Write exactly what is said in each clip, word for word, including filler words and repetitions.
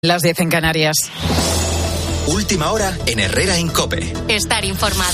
Las diez en Canarias. Última hora en Herrera en COPE. Estar informado.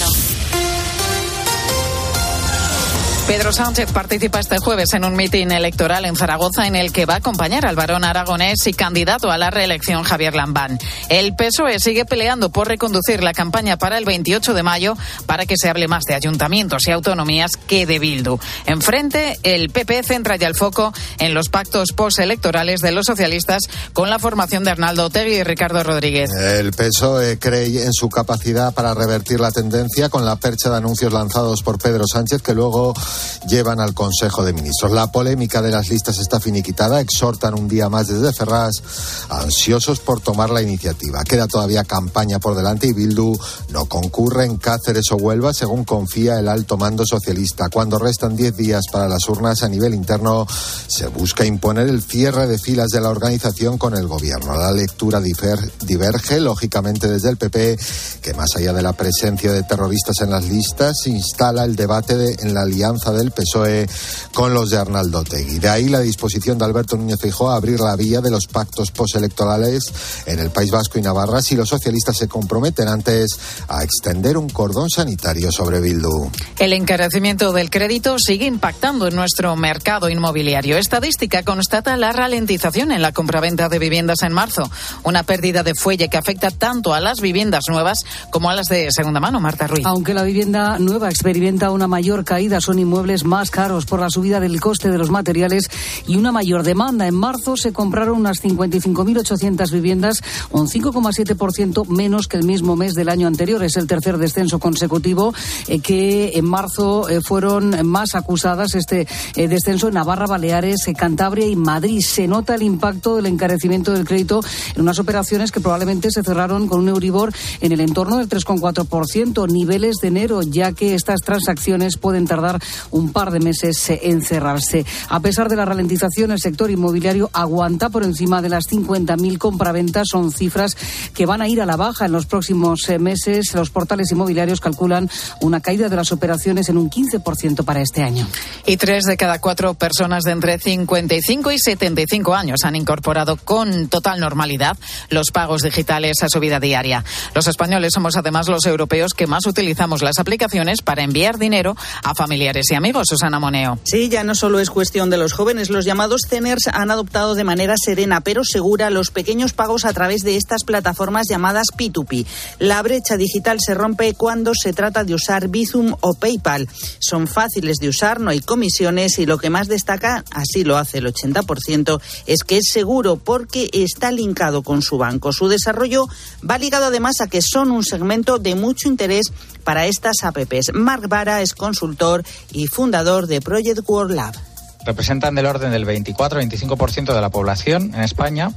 Pedro Sánchez participa este jueves en un mitin electoral en Zaragoza en el que va a acompañar al varón aragonés y candidato a la reelección Javier Lambán. El P S O E sigue peleando por reconducir la campaña para el veintiocho de mayo para que se hable más de ayuntamientos y autonomías que de Bildu. Enfrente, el P P centra ya el foco en los pactos postelectorales de los socialistas con la formación de Arnaldo Otegi y Ricardo Rodríguez. El P S O E cree en su capacidad para revertir la tendencia con la percha de anuncios lanzados por Pedro Sánchez que luego llevan al Consejo de Ministros. La polémica de las listas está finiquitada. Exhortan un día más desde Ferraz, ansiosos por tomar la iniciativa. Queda todavía campaña por delante y Bildu no concurre en Cáceres o Huelva, según confía el alto mando socialista. Cuando restan diez días para las urnas a nivel interno, se busca imponer el cierre de filas de la organización con el gobierno. La lectura difer- diverge, lógicamente, desde el P P, que más allá de la presencia de terroristas en las listas, instala el debate de, en la alianza del P S O E con los de Arnaldo Otegi. De ahí la disposición de Alberto Núñez Feijóo a abrir la vía de los pactos postelectorales en el País Vasco y Navarra si los socialistas se comprometen antes a extender un cordón sanitario sobre Bildu. El encarecimiento del crédito sigue impactando en nuestro mercado inmobiliario. Estadística constata la ralentización en la compraventa de viviendas en marzo, una pérdida de fuelle que afecta tanto a las viviendas nuevas como a las de segunda mano. Marta Ruiz. Aunque la vivienda nueva experimenta una mayor caída, son inmuebles más caros por la subida del coste de los materiales y una mayor demanda. En marzo se compraron unas cincuenta y cinco mil ochocientas viviendas, un cinco coma siete por ciento menos que el mismo mes del año anterior. Es el tercer descenso consecutivo eh, que en marzo eh, fueron más acusadas este eh, descenso en Navarra, Baleares, eh, Cantabria y Madrid. Se nota el impacto del encarecimiento del crédito en unas operaciones que probablemente se cerraron con un Euribor en el entorno del tres coma cuatro por ciento, niveles de enero, ya que estas transacciones pueden tardar un par de meses en cerrarse. A pesar de la ralentización, el sector inmobiliario aguanta por encima de las cincuenta mil compraventas. Son cifras que van a ir a la baja en los próximos meses. Los portales inmobiliarios calculan una caída de las operaciones en un quince por ciento para este año. Y tres de cada cuatro personas de entre cincuenta y cinco y setenta y cinco años han incorporado con total normalidad los pagos digitales a su vida diaria. Los españoles somos además los europeos que más utilizamos las aplicaciones para enviar dinero a familiares y amigos. Susana Moneo. Sí, ya no solo es cuestión de los jóvenes. Los llamados Zeners han adoptado de manera serena pero segura los pequeños pagos a través de estas plataformas llamadas P dos P. La brecha digital se rompe cuando se trata de usar Bizum o PayPal. Son fáciles de usar, no hay comisiones y lo que más destaca, así lo hace el ochenta por ciento, es que es seguro porque está linkado con su banco. Su desarrollo va ligado además a que son un segmento de mucho interés para estas apps. Marc Vara es consultor y fundador de Project World Lab. Representan del orden del veinticuatro a veinticinco por ciento de la población en España.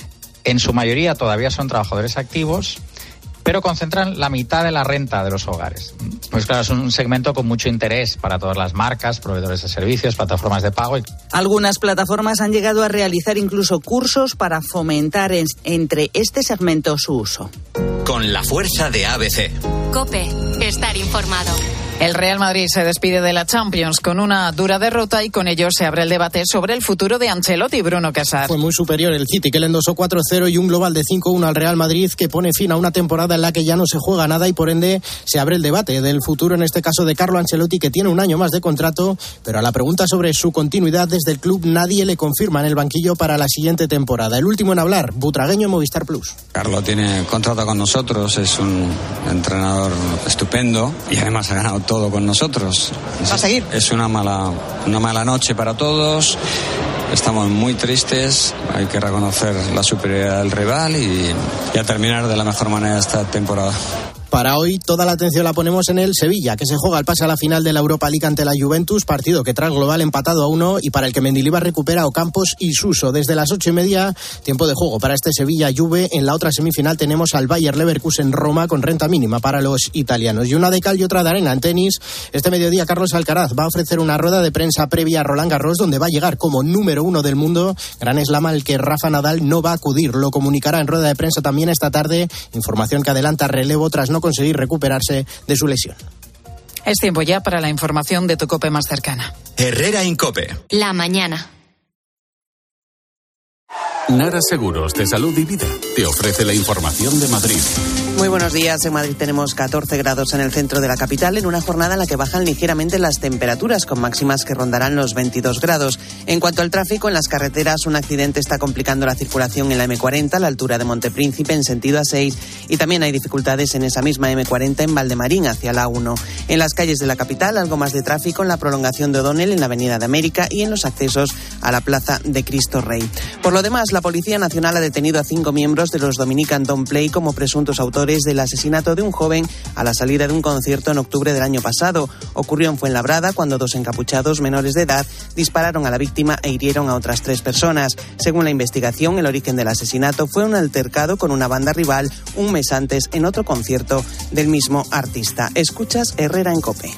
En su mayoría todavía son trabajadores activos, pero concentran la mitad de la renta de los hogares. Pues claro, es un segmento con mucho interés para todas las marcas, proveedores de servicios, plataformas de pago. Algunas plataformas han llegado a realizar incluso cursos para fomentar en, entre este segmento su uso. Con la fuerza de A B C. COPE. Estar informado. El Real Madrid se despide de la Champions con una dura derrota y con ello se abre el debate sobre el futuro de Ancelotti y Bruno Casar. Fue muy superior el City, que le endosó cuatro cero y un global de cinco uno al Real Madrid, que pone fin a una temporada en la que ya no se juega nada y por ende se abre el debate del futuro, en este caso de Carlo Ancelotti, que tiene un año más de contrato, pero a la pregunta sobre su continuidad desde el club nadie le confirma en el banquillo para la siguiente temporada. El último en hablar, butragueño en Movistar Plus. Carlo tiene contrato con nosotros, es un entrenador estupendo y además ha ganado todo con nosotros. ¿Va a seguir? Es una mala, una mala noche para todos. Estamos muy tristes, hay que reconocer la superioridad del rival y, y a terminar de la mejor manera esta temporada. Para hoy toda la atención la ponemos en el Sevilla, que se juega el pase a la final de la Europa League ante la Juventus, partido que trae el global empatado a uno y para el que Mendilibar recupera a Ocampos y Suso. Desde las ocho y media, tiempo de juego para este Sevilla-Juve. En la otra semifinal tenemos al Bayer Leverkusen-Roma con renta mínima para los italianos. Y una de cal y otra de arena en tenis. Este mediodía Carlos Alcaraz va a ofrecer una rueda de prensa previa a Roland Garros, donde va a llegar como número uno del mundo. Gran slam al que Rafa Nadal no va a acudir. Lo comunicará en rueda de prensa también esta tarde. Información que adelanta relevo tras no conseguir recuperarse de su lesión. Es tiempo ya para la información de tu COPE más cercana. Herrera en COPE. La mañana. Nara Seguros de Salud y Vida te ofrece la información de Madrid. Muy buenos días. En Madrid tenemos catorce grados en el centro de la capital, en una jornada en la que bajan ligeramente las temperaturas, con máximas que rondarán los veintidós grados. En cuanto al tráfico, en las carreteras, un accidente está complicando la circulación en la eme cuarenta, a la altura de Montepríncipe, en sentido A seis, y también hay dificultades en esa misma eme cuarenta en Valdemarín, hacia la A uno. En las calles de la capital, algo más de tráfico en la prolongación de O'Donnell, en la Avenida de América y en los accesos a la Plaza de Cristo Rey. Por lo demás, la Policía Nacional ha detenido a cinco miembros de los Dominican Don't Play como presuntos autores del asesinato de un joven a la salida de un concierto en octubre del año pasado. Ocurrió en Fuenlabrada cuando dos encapuchados menores de edad dispararon a la víctima e hirieron a otras tres personas. Según la investigación, el origen del asesinato fue un altercado con una banda rival un mes antes en otro concierto del mismo artista. Escuchas Herrera en COPE.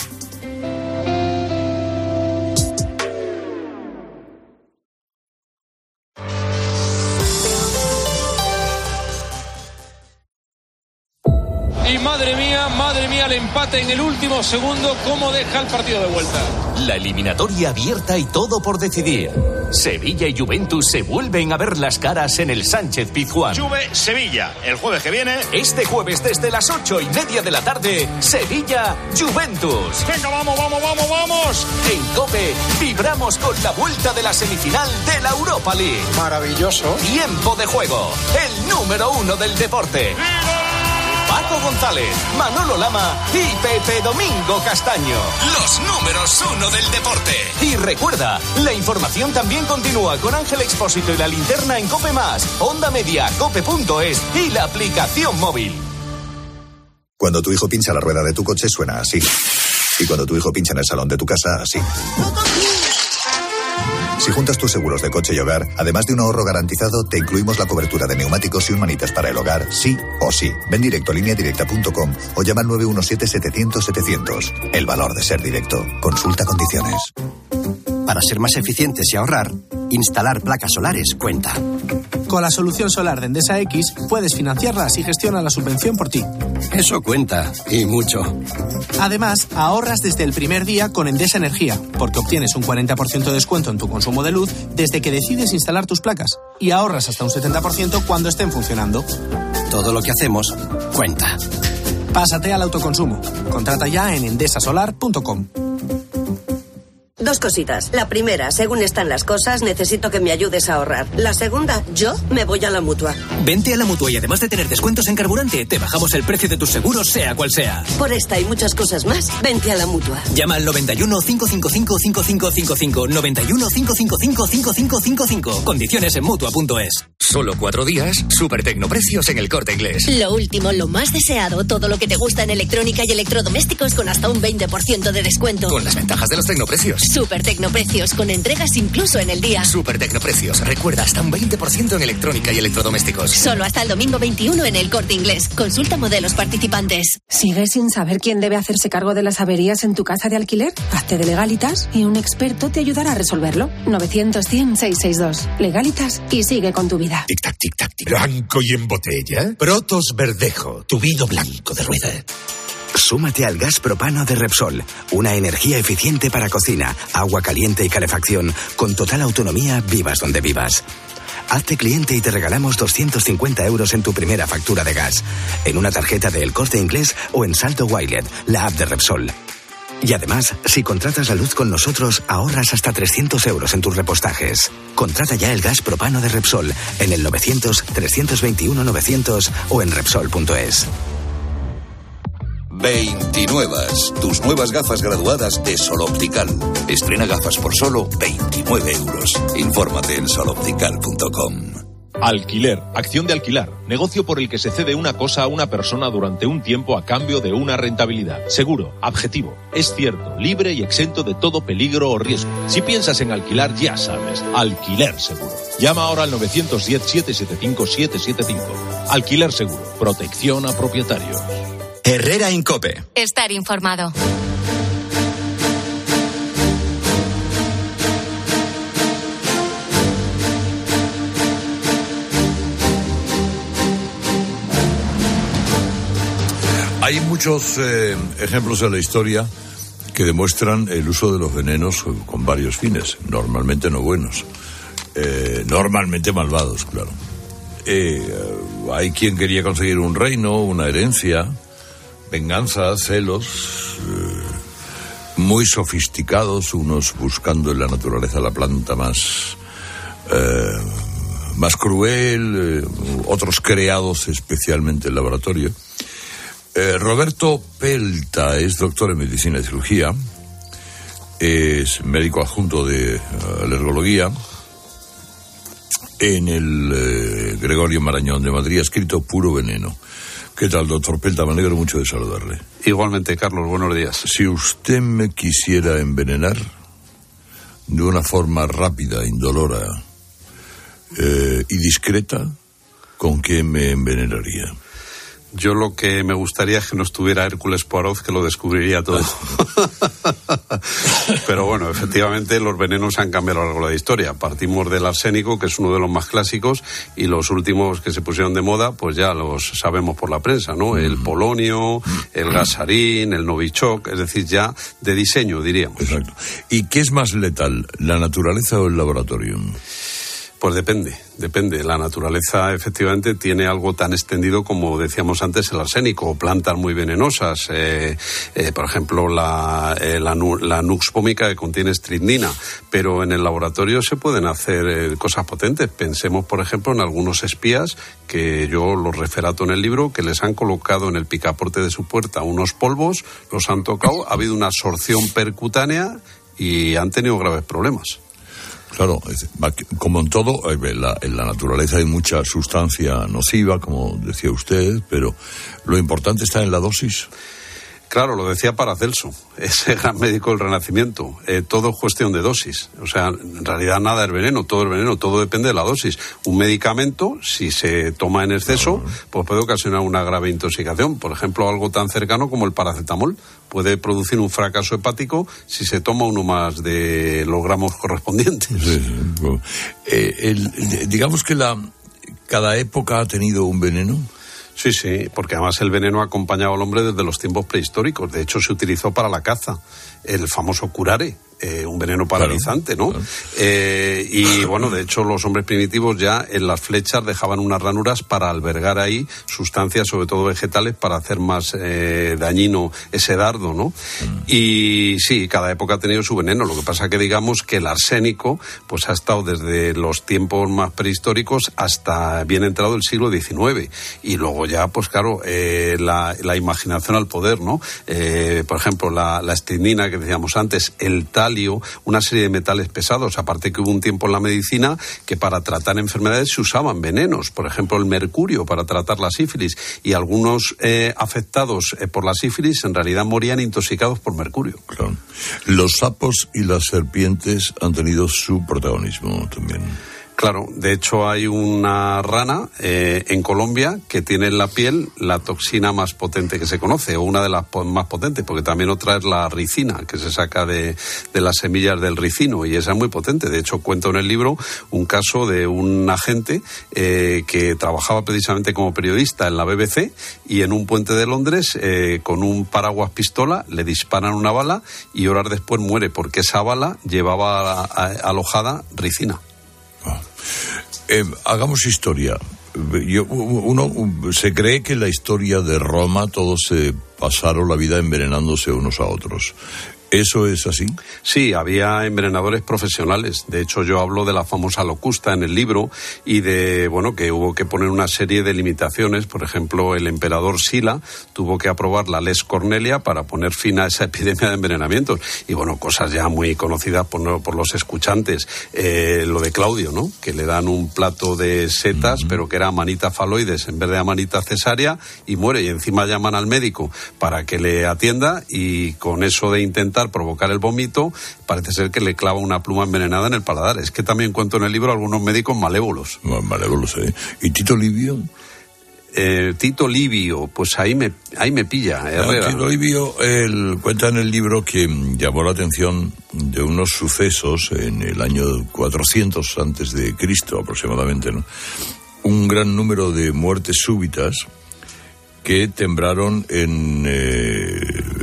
Y madre mía, madre mía, el empate en el último segundo, ¿cómo deja el partido de vuelta? La eliminatoria abierta y todo por decidir. Sevilla y Juventus se vuelven a ver las caras en el Sánchez Pizjuán. Juve-Sevilla, el jueves que viene. Este jueves desde las ocho y media de la tarde, Sevilla-Juventus. Venga, vamos, vamos, vamos, vamos. En COPE vibramos con la vuelta de la semifinal de la Europa League. Maravilloso. Tiempo de juego, el número uno del deporte. Paco González, Manolo Lama y Pepe Domingo Castaño. Los números uno del deporte. Y recuerda, la información también continúa con Ángel Expósito y la linterna en COPE Más, Onda Media, cope punto es y la aplicación móvil. Cuando tu hijo pincha la rueda de tu coche suena así. Y cuando tu hijo pincha en el salón de tu casa, así. Si juntas tus seguros de coche y hogar, además de un ahorro garantizado, te incluimos la cobertura de neumáticos y un manitas para el hogar, sí o sí. Ven directo a línea directa punto com o llama al nueve uno siete, setecientos, setecientos. El valor de ser directo. Consulta condiciones. Para ser más eficientes y ahorrar, instalar placas solares cuenta. Con la solución solar de Endesa X, puedes financiarlas y gestiona la subvención por ti. Eso cuenta, y mucho. Además, ahorras desde el primer día con Endesa Energía, porque obtienes un cuarenta por ciento de descuento en tu consumo de luz desde que decides instalar tus placas, y ahorras hasta un setenta por ciento cuando estén funcionando. Todo lo que hacemos cuenta. Pásate al autoconsumo. Contrata ya en endesa solar punto com. Dos cositas. La primera, según están las cosas, necesito que me ayudes a ahorrar. La segunda, yo me voy a la Mutua. Vente a la Mutua y además de tener descuentos en carburante, te bajamos el precio de tus seguros, sea cual sea. Por esta y muchas cosas más, vente a la Mutua. Llama al noventa y uno, cinco cinco cinco, cinco cinco cinco cinco, noventa y uno, cinco cinco cinco, cinco cinco cinco cinco. Condiciones en Mutua punto es. Solo cuatro días, super tecnoprecios en El Corte Inglés. Lo último, lo más deseado, todo lo que te gusta en electrónica y electrodomésticos con hasta un veinte por ciento de descuento. Con las ventajas de los tecnoprecios. Super tecnoprecios, con entregas incluso en el día. Super tecnoprecios, recuerda, hasta un veinte por ciento en electrónica y electrodomésticos. Solo hasta el domingo veintiuno en El Corte Inglés. Consulta modelos participantes. ¿Sigues sin saber quién debe hacerse cargo de las averías en tu casa de alquiler? Hazte de Legalitas y un experto te ayudará a resolverlo. novecientos, cien, seiscientos sesenta y dos. Legalitas y sigue con tu vida. Tic-tac, tic-tac, tic. Blanco y en botella. Protos Verdejo, tu vino blanco de rueda. Súmate al gas propano de Repsol, una energía eficiente para cocina, agua caliente y calefacción, con total autonomía, vivas donde vivas. Hazte cliente y te regalamos doscientos cincuenta euros en tu primera factura de gas, en una tarjeta de El Corte Inglés o en Saldo Wilet, la app de Repsol. Y además, si contratas la luz con nosotros, ahorras hasta trescientos euros en tus repostajes. Contrata ya el gas propano de Repsol en el novecientos, trescientos veintiuno, novecientos o en Repsol punto es. veintinuevas, tus nuevas gafas graduadas de Sol Optical. Estrena gafas por solo veintinueve euros. Infórmate en sol optical punto com. Alquiler, acción de alquilar, negocio por el que se cede una cosa a una persona durante un tiempo a cambio de una rentabilidad. Seguro, objetivo, es cierto, libre y exento de todo peligro o riesgo. Si piensas en alquilar, ya sabes, Alquiler Seguro. Llama ahora al novecientos diez, setecientos setenta y cinco, setecientos setenta y cinco. Alquiler Seguro, protección a propietarios. Herrera en COPE. Estar informado. Hay muchos eh, ejemplos en la historia que demuestran el uso de los venenos con varios fines, normalmente no buenos. Eh, normalmente malvados, claro. Eh, hay quien quería conseguir un reino, una herencia, venganza, celos, eh, muy sofisticados, unos buscando en la naturaleza la planta más, eh, más cruel, eh, otros creados especialmente en laboratorio. Eh, Roberto Pelta es doctor en medicina y cirugía, es médico adjunto de uh, alergología en el eh, Gregorio Marañón de Madrid, ha escrito Puro Veneno. ¿Qué tal, doctor Pelta? Me alegro mucho de saludarle. Igualmente, Carlos, buenos días. Si usted me quisiera envenenar de una forma rápida, indolora eh, y discreta, ¿con qué me envenenaría? Yo lo que me gustaría es que no estuviera Hércules Poirot, que lo descubriría todo. Pero bueno, efectivamente los venenos han cambiado a lo largo de la historia. Partimos del arsénico, que es uno de los más clásicos, y los últimos que se pusieron de moda, pues ya los sabemos por la prensa, ¿no? El polonio, el gasarín, el novichok, es decir, ya de diseño, diríamos. Exacto. ¿Y qué es más letal, la naturaleza o el laboratorio? Pues depende, depende. La naturaleza efectivamente tiene algo tan extendido como decíamos antes el arsénico, o plantas muy venenosas, eh, eh, por ejemplo la, eh, la, la nux vomica, que contiene estridnina, pero en el laboratorio se pueden hacer eh, cosas potentes. Pensemos por ejemplo en algunos espías que yo los referato en el libro, que les han colocado en el picaporte de su puerta unos polvos, los han tocado, ha habido una absorción percutánea y han tenido graves problemas. Claro, como en todo, en la, en la naturaleza hay mucha sustancia nociva, como decía usted, pero lo importante está en la dosis. Claro, lo decía Paracelso, ese gran médico del Renacimiento. Eh, todo es cuestión de dosis. O sea, en realidad nada es veneno, todo es veneno, todo depende de la dosis. Un medicamento, si se toma en exceso, uh-huh. pues puede ocasionar una grave intoxicación. Por ejemplo, algo tan cercano como el paracetamol puede producir un fracaso hepático si se toma uno más de los gramos correspondientes. Sí, sí. Bueno, eh, el, digamos que la cada época ha tenido un veneno. Sí, sí, porque además el veneno ha acompañado al hombre desde los tiempos prehistóricos. De hecho, se utilizó para la caza, el famoso curare, eh, un veneno paralizante, ¿no? Claro. Eh, y bueno, de hecho, los hombres primitivos ya en las flechas dejaban unas ranuras para albergar ahí sustancias, sobre todo vegetales, para hacer más eh, dañino ese dardo, ¿no? Mm. Y sí, cada época ha tenido su veneno. Lo que pasa que digamos que el arsénico pues ha estado desde los tiempos más prehistóricos hasta bien entrado el siglo diecinueve. Y luego ya, pues claro, eh, la, la imaginación al poder, ¿no? Eh, por ejemplo, la, la estridnina que decíamos antes, el talio, una serie de metales pesados. Aparte que hubo un tiempo en la medicina que para tratar enfermedades se usaban venenos. Por ejemplo, el mercurio para tratar la sífilis. Y algunos eh, afectados eh, por la sífilis en realidad morían intoxicados por mercurio. Claro. Los sapos y las serpientes han tenido su protagonismo también. Claro, de hecho hay una rana eh, en Colombia que tiene en la piel la toxina más potente que se conoce, o una de las po- más potentes, porque también otra es la ricina, que se saca de, de las semillas del ricino, y esa es muy potente. De hecho, cuento en el libro un caso de un agente eh, que trabajaba precisamente como periodista en la B B C, y en un puente de Londres, eh, con un paraguas pistola, le disparan una bala y horas después muere, porque esa bala llevaba a, a, alojada ricina. Eh, hagamos historia. Yo, uno se cree que en la historia de Roma todos se pasaron la vida envenenándose unos a otros. ¿Eso es así? Sí, había envenenadores profesionales. De hecho, yo hablo de la famosa locusta en el libro y de, bueno, que hubo que poner una serie de limitaciones. Por ejemplo, el emperador Sila tuvo que aprobar la Lex Cornelia para poner fin a esa epidemia de envenenamientos. Y bueno, cosas ya muy conocidas por, por los escuchantes. Eh, lo de Claudio, ¿no? Que le dan un plato de setas, uh-huh. pero que era amanita faloides en vez de amanita cesárea, y muere. Y encima llaman al médico para que le atienda, y con eso de intentar provocar el vómito, parece ser que le clava una pluma envenenada en el paladar. Es que también cuento en el libro algunos médicos malévolos. Malévolos, ¿eh? ¿Y Tito Livio? Eh, Tito Livio, pues ahí me ahí me pilla, Herrera. Tito Livio, él cuenta en el libro que llamó la atención de unos sucesos en el año cuatrocientos antes de Cristo aproximadamente, ¿no? Un gran número de muertes súbitas que tembraron en eh, el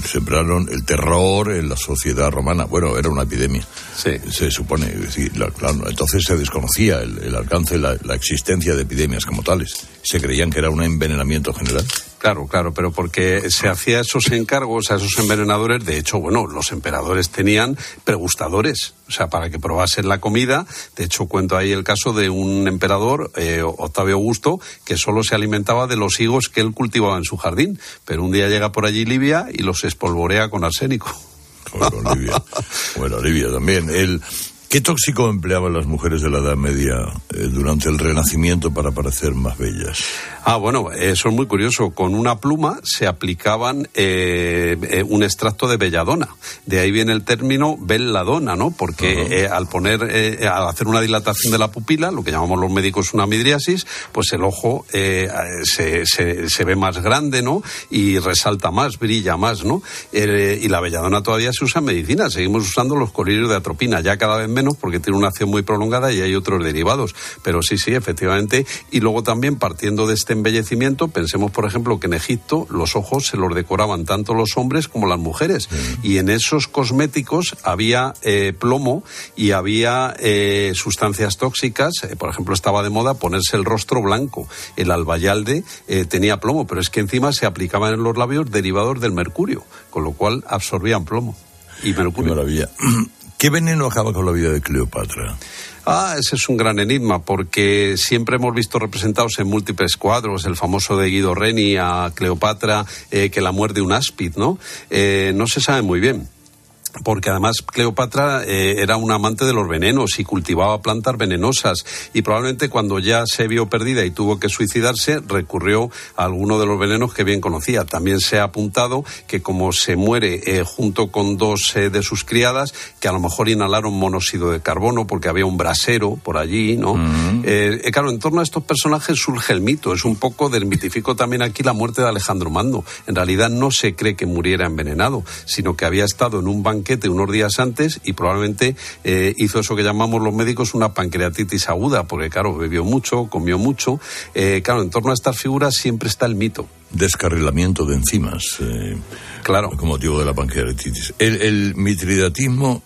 sembraron el terror en la sociedad romana. Bueno, era una epidemia, sí. se supone. Es decir, la, claro, entonces se desconocía el, el alcance, la, la existencia de epidemias como tales. Se creían que era un envenenamiento general. Claro, claro, pero porque se hacía esos encargos a esos envenenadores. De hecho, bueno, los emperadores tenían pregustadores, o sea, para que probasen la comida. De hecho, cuento ahí el caso de un emperador, eh, Octavio Augusto, que solo se alimentaba de los higos que él cultivaba en su jardín. Pero un día llega por allí Livia y los espolvorea con arsénico. Bueno, Livia, bueno, Livia también. El... ¿Qué tóxico empleaban las mujeres de la Edad Media eh, durante el Renacimiento para parecer más bellas? Ah, bueno, eso es muy curioso. Con una pluma se aplicaban eh, eh, un extracto de belladona. De ahí viene el término belladona, ¿no? Porque uh-huh. eh, al poner, eh, al hacer una dilatación de la pupila, lo que llamamos los médicos una midriasis, pues el ojo eh, se, se, se ve más grande, ¿no? Y resalta más, brilla más, ¿no? Eh, y la belladona todavía se usa en medicina. Seguimos usando los colirios de atropina, ya cada vez menos porque tiene una acción muy prolongada y hay otros derivados. Pero sí, sí, efectivamente. Y luego también, partiendo de este embellecimiento, pensemos, por ejemplo, que en Egipto los ojos se los decoraban tanto los hombres como las mujeres. Mm. Y en esos cosméticos había eh, plomo y había eh, sustancias tóxicas. Eh, por ejemplo, estaba de moda ponerse el rostro blanco. El albayalde eh, tenía plomo, pero es que encima se aplicaban en los labios derivados del mercurio, con lo cual absorbían plomo y mercurio. Qué maravilla. ¿Qué veneno acaba con la vida de Cleopatra? Ah, ese es un gran enigma, porque siempre hemos visto representados en múltiples cuadros, el famoso de Guido Reni a Cleopatra, eh, que la muerde un áspid, ¿no? Eh, no se sabe muy bien. Porque además Cleopatra eh, era una amante de los venenos y cultivaba plantas venenosas, y probablemente cuando ya se vio perdida y tuvo que suicidarse recurrió a alguno de los venenos que bien conocía. También se ha apuntado que como se muere eh, junto con dos eh, de sus criadas, que a lo mejor inhalaron monóxido de carbono porque había un brasero por allí, ¿no? Uh-huh. Eh, eh, claro, en torno a estos personajes surge el mito. Es un poco del mitifico también aquí la muerte de Alejandro Magno. En realidad no se cree que muriera envenenado, sino que había estado en un banquete unos días antes y probablemente eh, hizo eso que llamamos los médicos una pancreatitis aguda, porque claro, bebió mucho, comió mucho. Eh, claro, en torno a estas figuras siempre está el mito. Descarrilamiento de enzimas. Eh, claro. Como motivo de la pancreatitis. El, el mitridatismo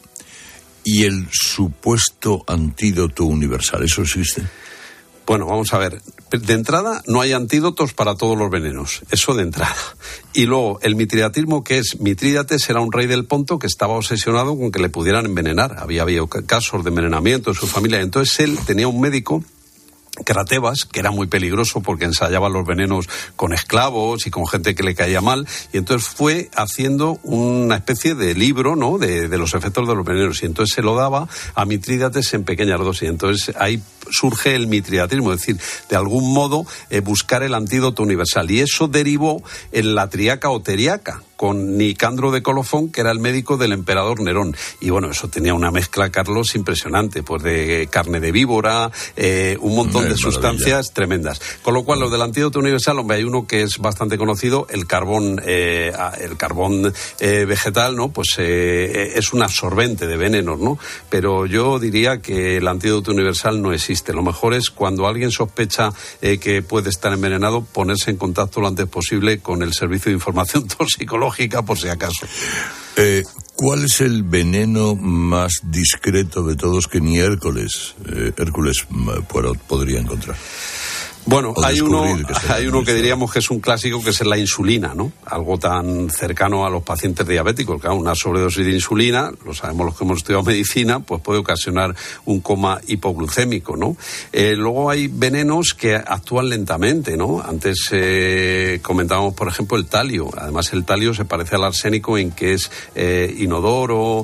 y el supuesto antídoto universal, ¿eso existe? Bueno, vamos a ver. De entrada, no hay antídotos para todos los venenos. Eso de entrada. Y luego, el mitridatismo, que es Mitrídates, era un rey del Ponto que estaba obsesionado con que le pudieran envenenar. Había habido casos de envenenamiento en su familia. Entonces, él tenía un médico, Cratebas, que era muy peligroso porque ensayaba los venenos con esclavos y con gente que le caía mal, y entonces fue haciendo una especie de libro, ¿no?, de, de los efectos de los venenos, y entonces se lo daba a Mitrídates en pequeñas dosis. Entonces ahí surge el mitridatismo, es decir, de algún modo eh, buscar el antídoto universal, y eso derivó en la triaca o teriaca, con Nicandro de Colofón, que era el médico del emperador Nerón. Y bueno, eso tenía una mezcla, Carlos, impresionante, pues de carne de víbora, eh, un montón de sustancias tremendas. Con lo cual, lo del antídoto universal, hombre, hay uno que es bastante conocido, el carbón, eh, el carbón eh, vegetal, ¿no? Pues eh, es un absorbente de venenos, ¿no? Pero yo diría que el antídoto universal no existe. Lo mejor es, cuando alguien sospecha eh, que puede estar envenenado, ponerse en contacto lo antes posible con el Servicio de Información Toxicológica, por si acaso. Eh, ¿Cuál es el veneno más discreto de todos que ni Hércules, eh, Hércules podría encontrar? Bueno, hay uno, hay uno que diríamos que es un clásico, que es la insulina, ¿no? Algo tan cercano a los pacientes diabéticos. Claro, una sobredosis de insulina, lo sabemos los que hemos estudiado medicina, pues puede ocasionar un coma hipoglucémico, ¿no? Eh, luego hay venenos que actúan lentamente, ¿no? Antes eh, comentábamos, por ejemplo, el talio. Además, el talio se parece al arsénico en que es eh, inodoro,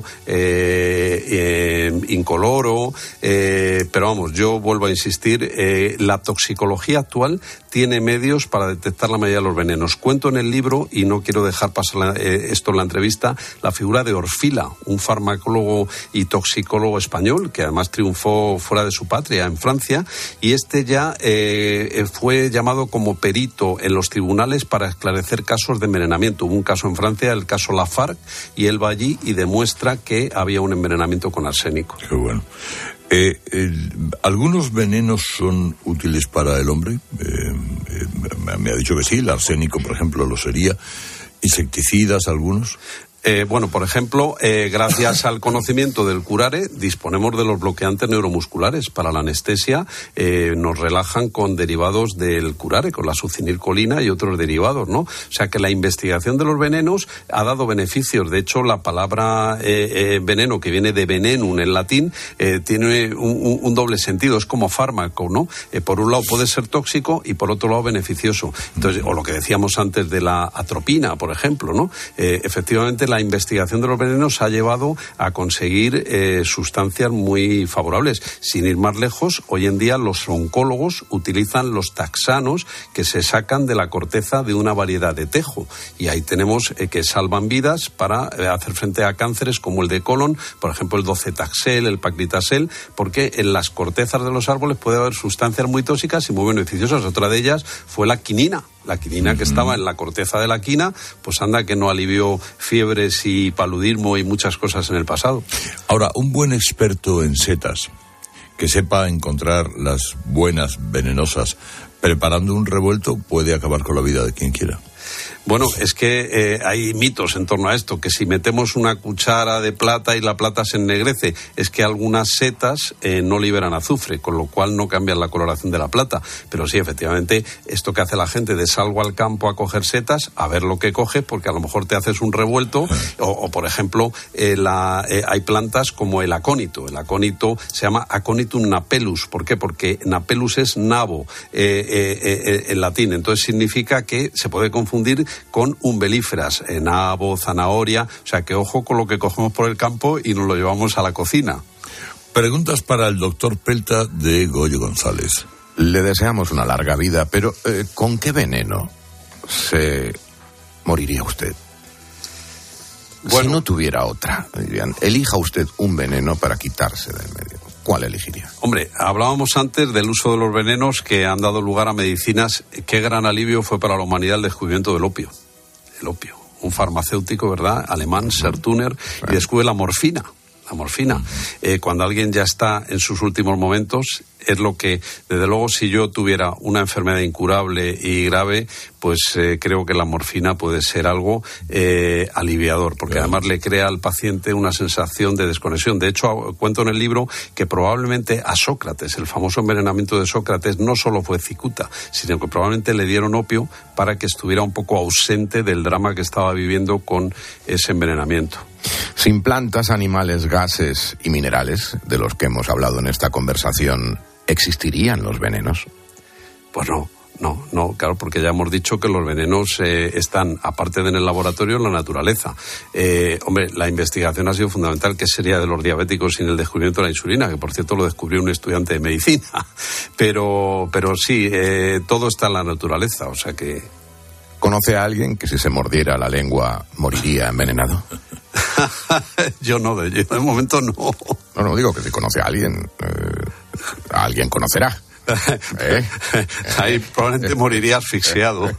eh, eh, incoloro, eh, pero vamos, yo vuelvo a insistir, eh, la toxicología actual tiene medios para detectar la mayoría de los venenos. Cuento en el libro, y no quiero dejar pasar la, eh, esto en la entrevista, la figura de Orfila, un farmacólogo y toxicólogo español que además triunfó fuera de su patria, en Francia, y este ya eh, fue llamado como perito en los tribunales para esclarecer casos de envenenamiento. Hubo un caso en Francia, el caso Lafargue, y él va allí y demuestra que había un envenenamiento con arsénico. Qué bueno. Eh, el, ¿Algunos venenos son útiles para el hombre? Eh, eh, me ha dicho que sí, el arsénico, por ejemplo, lo sería. ¿Insecticidas algunos? Eh, bueno, por ejemplo, eh, gracias al conocimiento del curare, disponemos de los bloqueantes neuromusculares para la anestesia. Eh, nos relajan con derivados del curare, con la succinilcolina y otros derivados, ¿no? O sea que la investigación de los venenos ha dado beneficios. De hecho, la palabra eh, eh, veneno, que viene de venenum en latín, eh, tiene un, un doble sentido. Es como fármaco, ¿no? Eh, por un lado puede ser tóxico y por otro lado beneficioso. Entonces, o lo que decíamos antes de la atropina, por ejemplo, ¿no? Eh, efectivamente, la investigación de los venenos ha llevado a conseguir eh, sustancias muy favorables. Sin ir más lejos, hoy en día los oncólogos utilizan los taxanos que se sacan de la corteza de una variedad de tejo. Y ahí tenemos eh, que salvan vidas para eh, hacer frente a cánceres como el de colon, por ejemplo el docetaxel, el paclitaxel, porque en las cortezas de los árboles puede haber sustancias muy tóxicas y muy beneficiosas. Otra de ellas fue la quinina. La quinina que estaba en la corteza de la quina, pues anda que no alivió fiebres y paludismo y muchas cosas en el pasado. Ahora, un buen experto en setas, que sepa encontrar las buenas venenosas, preparando un revuelto, puede acabar con la vida de quien quiera. Bueno, es que eh, hay mitos en torno a esto, que si metemos una cuchara de plata y la plata se ennegrece, es que algunas setas eh, no liberan azufre, con lo cual no cambian la coloración de la plata. Pero sí, efectivamente, esto que hace la gente de salgo al campo a coger setas, a ver lo que coge, porque a lo mejor te haces un revuelto, o, o por ejemplo, eh, la, eh, hay plantas como el acónito. El acónito se llama Aconitum napellus. ¿Por qué? Porque napellus es nabo eh, eh, eh, en latín, entonces significa que se puede confundir con umbelíferas, eh, nabo, zanahoria, o sea que ojo con lo que cogemos por el campo y nos lo llevamos a la cocina. Preguntas para el doctor Pelta de Goyo González. Le deseamos una larga vida, pero eh, ¿con qué veneno se moriría usted? Bueno, si no tuviera otra, dirían, elija usted un veneno para quitarse del medio. ¿Cuál elegiría? Hombre, hablábamos antes del uso de los venenos que han dado lugar a medicinas. Qué gran alivio fue para la humanidad el descubrimiento del opio. El opio, un farmacéutico, ¿verdad?, alemán, Sertuner, y descubre la morfina. La morfina. Eh, cuando alguien ya está en sus últimos momentos, es lo que, desde luego, si yo tuviera una enfermedad incurable y grave, pues eh, creo que la morfina puede ser algo eh, aliviador, porque claro, además le crea al paciente una sensación de desconexión. De hecho, cuento en el libro que probablemente a Sócrates, el famoso envenenamiento de Sócrates, no solo fue cicuta, sino que probablemente le dieron opio para que estuviera un poco ausente del drama que estaba viviendo con ese envenenamiento. Sin plantas, animales, gases y minerales, de los que hemos hablado en esta conversación, ¿existirían los venenos? Pues no, no, no, claro, porque ya hemos dicho que los venenos eh, están, aparte de en el laboratorio, en la naturaleza. Eh, hombre, la investigación ha sido fundamental. ¿Qué sería de los diabéticos sin el descubrimiento de la insulina? Que, por cierto, lo descubrió un estudiante de medicina. Pero, pero sí, eh, todo está en la naturaleza, o sea que... ¿Conoce a alguien que si se mordiera la lengua moriría envenenado? Yo no, de, de momento no. No, no, digo que si conoce a alguien, eh, a alguien conocerá. ¿Eh? Ahí probablemente moriría asfixiado.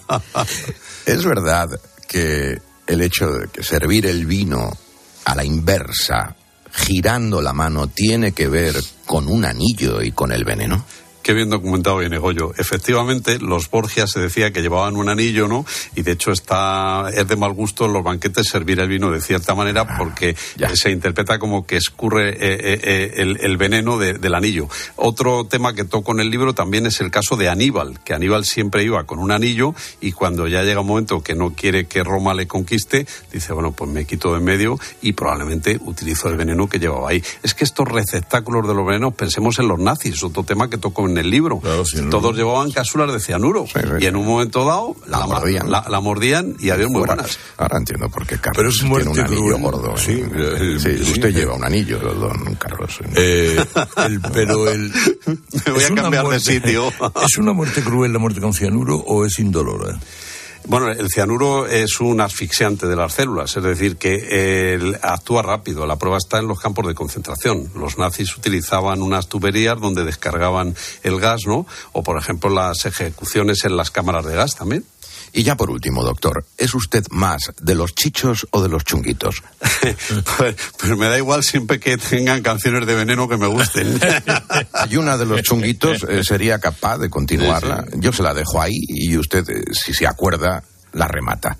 ¿Es verdad que el hecho de que servir el vino a la inversa, girando la mano, tiene que ver con un anillo y con el veneno? Qué bien documentado viene Goyo. Efectivamente, los Borgia se decía que llevaban un anillo, ¿no? Y de hecho está es de mal gusto en los banquetes servir el vino de cierta manera porque ah, se interpreta como que escurre eh, eh, el, el veneno de, del anillo. Otro tema que toco en el libro también es el caso de Aníbal, que Aníbal siempre iba con un anillo y cuando ya llega un momento que no quiere que Roma le conquiste, dice, bueno, pues me quito de en medio y probablemente utilizó el veneno que llevaba ahí. Es que estos receptáculos de los venenos, pensemos en los nazis, otro tema que toco en en el libro. Claro, sí, todos no. llevaban cápsulas de cianuro sí, sí, y en un momento dado la, la, mordían. La, la mordían y adiós muy buenas. Ahora entiendo por qué Carlos Pero es tiene un anillo cruel. gordo. Sí, ¿eh? eh, sí, sí, usted sí. lleva un anillo, don Carlos. Eh, el, pero el... Me voy a cambiar muerte, de sitio. ¿Es una muerte cruel la muerte con cianuro o es indolora? Bueno, el cianuro es un asfixiante de las células, es decir, que él actúa rápido. La prueba está en los campos de concentración. Los nazis utilizaban unas tuberías donde descargaban el gas, ¿no? O, por ejemplo, las ejecuciones en las cámaras de gas también. Y ya por último, doctor, ¿es usted más de los chichos o de los chunguitos? pues, pues me da igual siempre que tengan canciones de veneno que me gusten. Y una de los chunguitos eh, sería capaz de continuarla. Sí, sí. Yo se la dejo ahí y usted, eh, si se acuerda, la remata.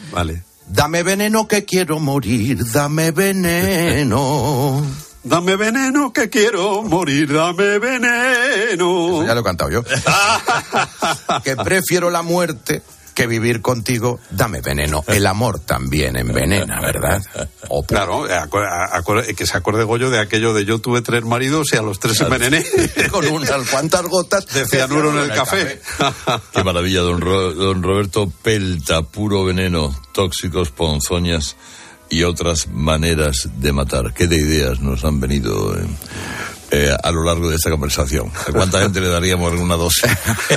Vale. Dame veneno que quiero morir, dame veneno. Dame veneno que quiero morir, dame veneno. Eso ya lo he cantado yo. Que prefiero la muerte que vivir contigo, dame veneno. El amor también envenena, ¿verdad? O claro, acu- acu- que se acuerde Goyo de aquello de yo tuve tres maridos y a los tres envenené. Con unas cuantas gotas de cianuro en el café. Qué maravilla, don, Ro- don Roberto Pelta, puro veneno, tóxicos, ponzoñas y otras maneras de matar. ¿Qué de ideas nos han venido eh, eh, a lo largo de esta conversación? ¿A cuánta gente le daríamos alguna dosis?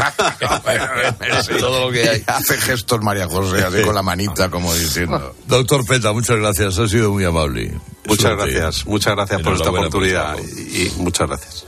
Todo lo que hay. Hace gestos María José, así con la manita, como diciendo. Doctor Pelta, muchas gracias, ha sido muy amable. Muchas Suerte. gracias, muchas gracias por esta oportunidad por y, y muchas gracias.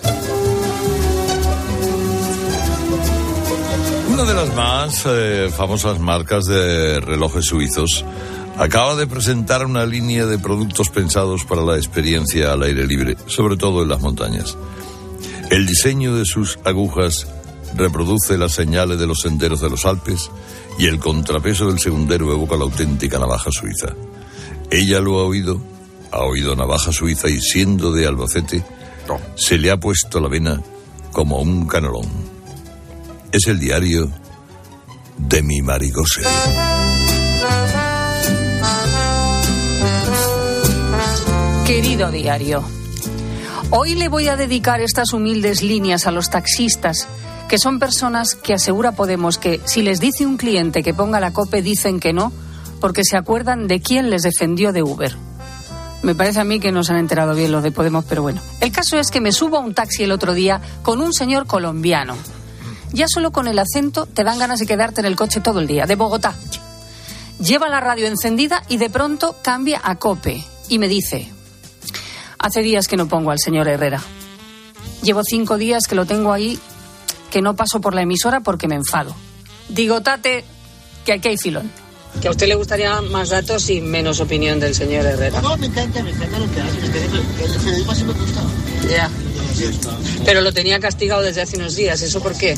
Una de las más eh, famosas marcas de relojes suizos acaba de presentar una línea de productos pensados para la experiencia al aire libre, sobre todo en las montañas. El diseño de sus agujas reproduce las señales de los senderos de los Alpes y el contrapeso del segundero evoca la auténtica navaja suiza. Ella lo ha oído, ha oído navaja suiza y siendo de Albacete, se le ha puesto la vena como un canelón. Es el diario de mi Marigose. Querido diario, hoy le voy a dedicar estas humildes líneas a los taxistas, que son personas que asegura Podemos que si les dice un cliente que ponga la COPE dicen que no, porque se acuerdan de quién les defendió de Uber. Me parece a mí que no se han enterado bien los de Podemos, pero bueno. El caso es que me subo a un taxi el otro día con un señor colombiano. Ya solo con el acento te dan ganas de quedarte en el coche todo el día, de Bogotá. Lleva la radio encendida y de pronto cambia a COPE y me dice: hace días que no pongo al señor Herrera. Llevo cinco días que lo tengo ahí, que no paso por la emisora porque me enfado. Digo, Tate, que aquí hay filón. Que a usted le gustaría más datos y menos opinión del señor Herrera. No, me encanta, me encanta lo que hace. El periodismo sí me gusta. Ya. Pero lo tenía castigado desde hace unos días. ¿Eso por qué?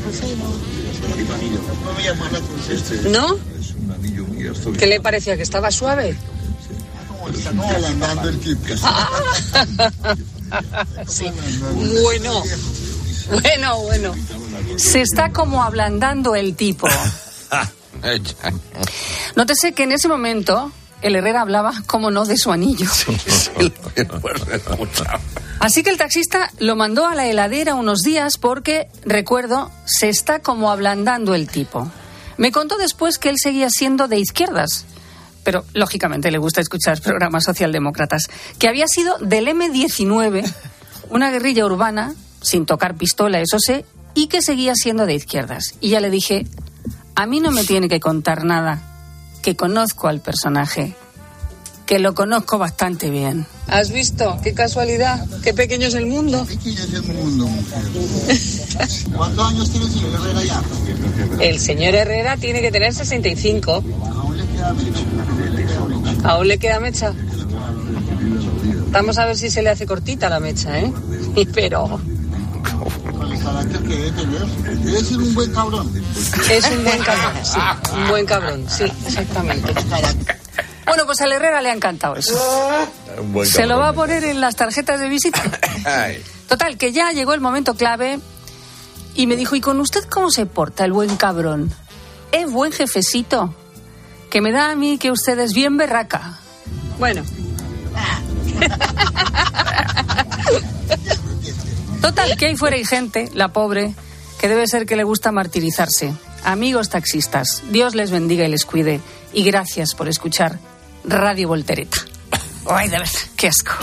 ¿No? ¿Qué le parecía? ¿Que estaba suave? Estamos ablandando el tipo. Sí. Bueno, bueno, bueno. Se está como ablandando el tipo. Nótese que en ese momento el Herrera hablaba, como no, de su anillo. Sí, sí, Así que el taxista lo mandó a la heladera unos días porque, recuerdo, se está como ablandando el tipo. Me contó después que él seguía siendo de izquierdas, pero lógicamente le gusta escuchar programas socialdemócratas, que había sido del eme diecinueve, una guerrilla urbana, sin tocar pistola, eso sé, y que seguía siendo de izquierdas. Y ya le dije: a mí no me tiene que contar nada, que conozco al personaje, que lo conozco bastante bien. ¿Has visto? Qué casualidad, qué pequeño es el mundo. Qué pequeño es el mundo, mujer. ¿Cuántos años tiene el señor Herrera ya? El señor Herrera tiene que tener sesenta y cinco. Aún le queda mecha. ¿Aún le queda mecha? Vamos a ver si se le hace cortita la mecha, ¿eh? Pero... con el carácter que debe tener. Debe ser un buen cabrón. Es un buen cabrón, sí. Un buen cabrón, sí, exactamente. Bueno, pues al Herrera le ha encantado eso. Se lo va a poner en las tarjetas de visita. Total, que ya llegó el momento clave y me dijo: ¿y con usted cómo se porta el buen cabrón? ¿Es buen jefecito? Que me da a mí que usted es bien berraca. Bueno. Total, que ahí fuera hay gente, la pobre, que debe ser que le gusta martirizarse. Amigos taxistas, Dios les bendiga y les cuide. Y gracias por escuchar Radio Voltereta. Ay, de verdad, qué asco.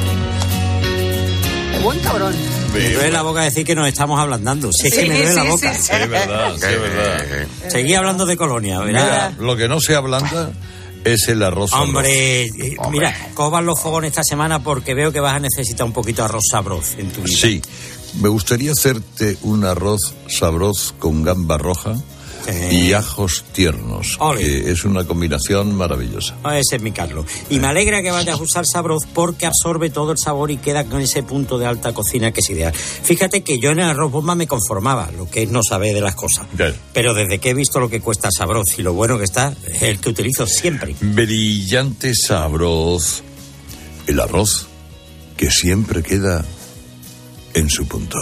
Qué buen cabrón. Me duele la boca decir que nos estamos ablandando. Si es Sí, que me duele sí, la boca. sí, Sí, es verdad, sí, es verdad. Seguí hablando de Colonia, ¿verdad? Mira, lo que no se ablanda es el arroz sabroz. Hombre, eh, mira, coban los fogones esta semana porque veo que vas a necesitar un poquito de arroz sabroz en tu vida. Sí, me gustaría hacerte un arroz sabroz con gamba roja, y ajos tiernos. Que es una combinación maravillosa. Ese es mi Carlos. Y me alegra que vayas a usar Sabroz porque absorbe todo el sabor y queda con ese punto de alta cocina que es ideal. Fíjate que yo en el arroz bomba me conformaba, lo que es no saber de las cosas. Bien. Pero desde que he visto lo que cuesta Sabroz y lo bueno que está, es el que utilizo siempre. Brillante Sabroz. El arroz que siempre queda en su punto.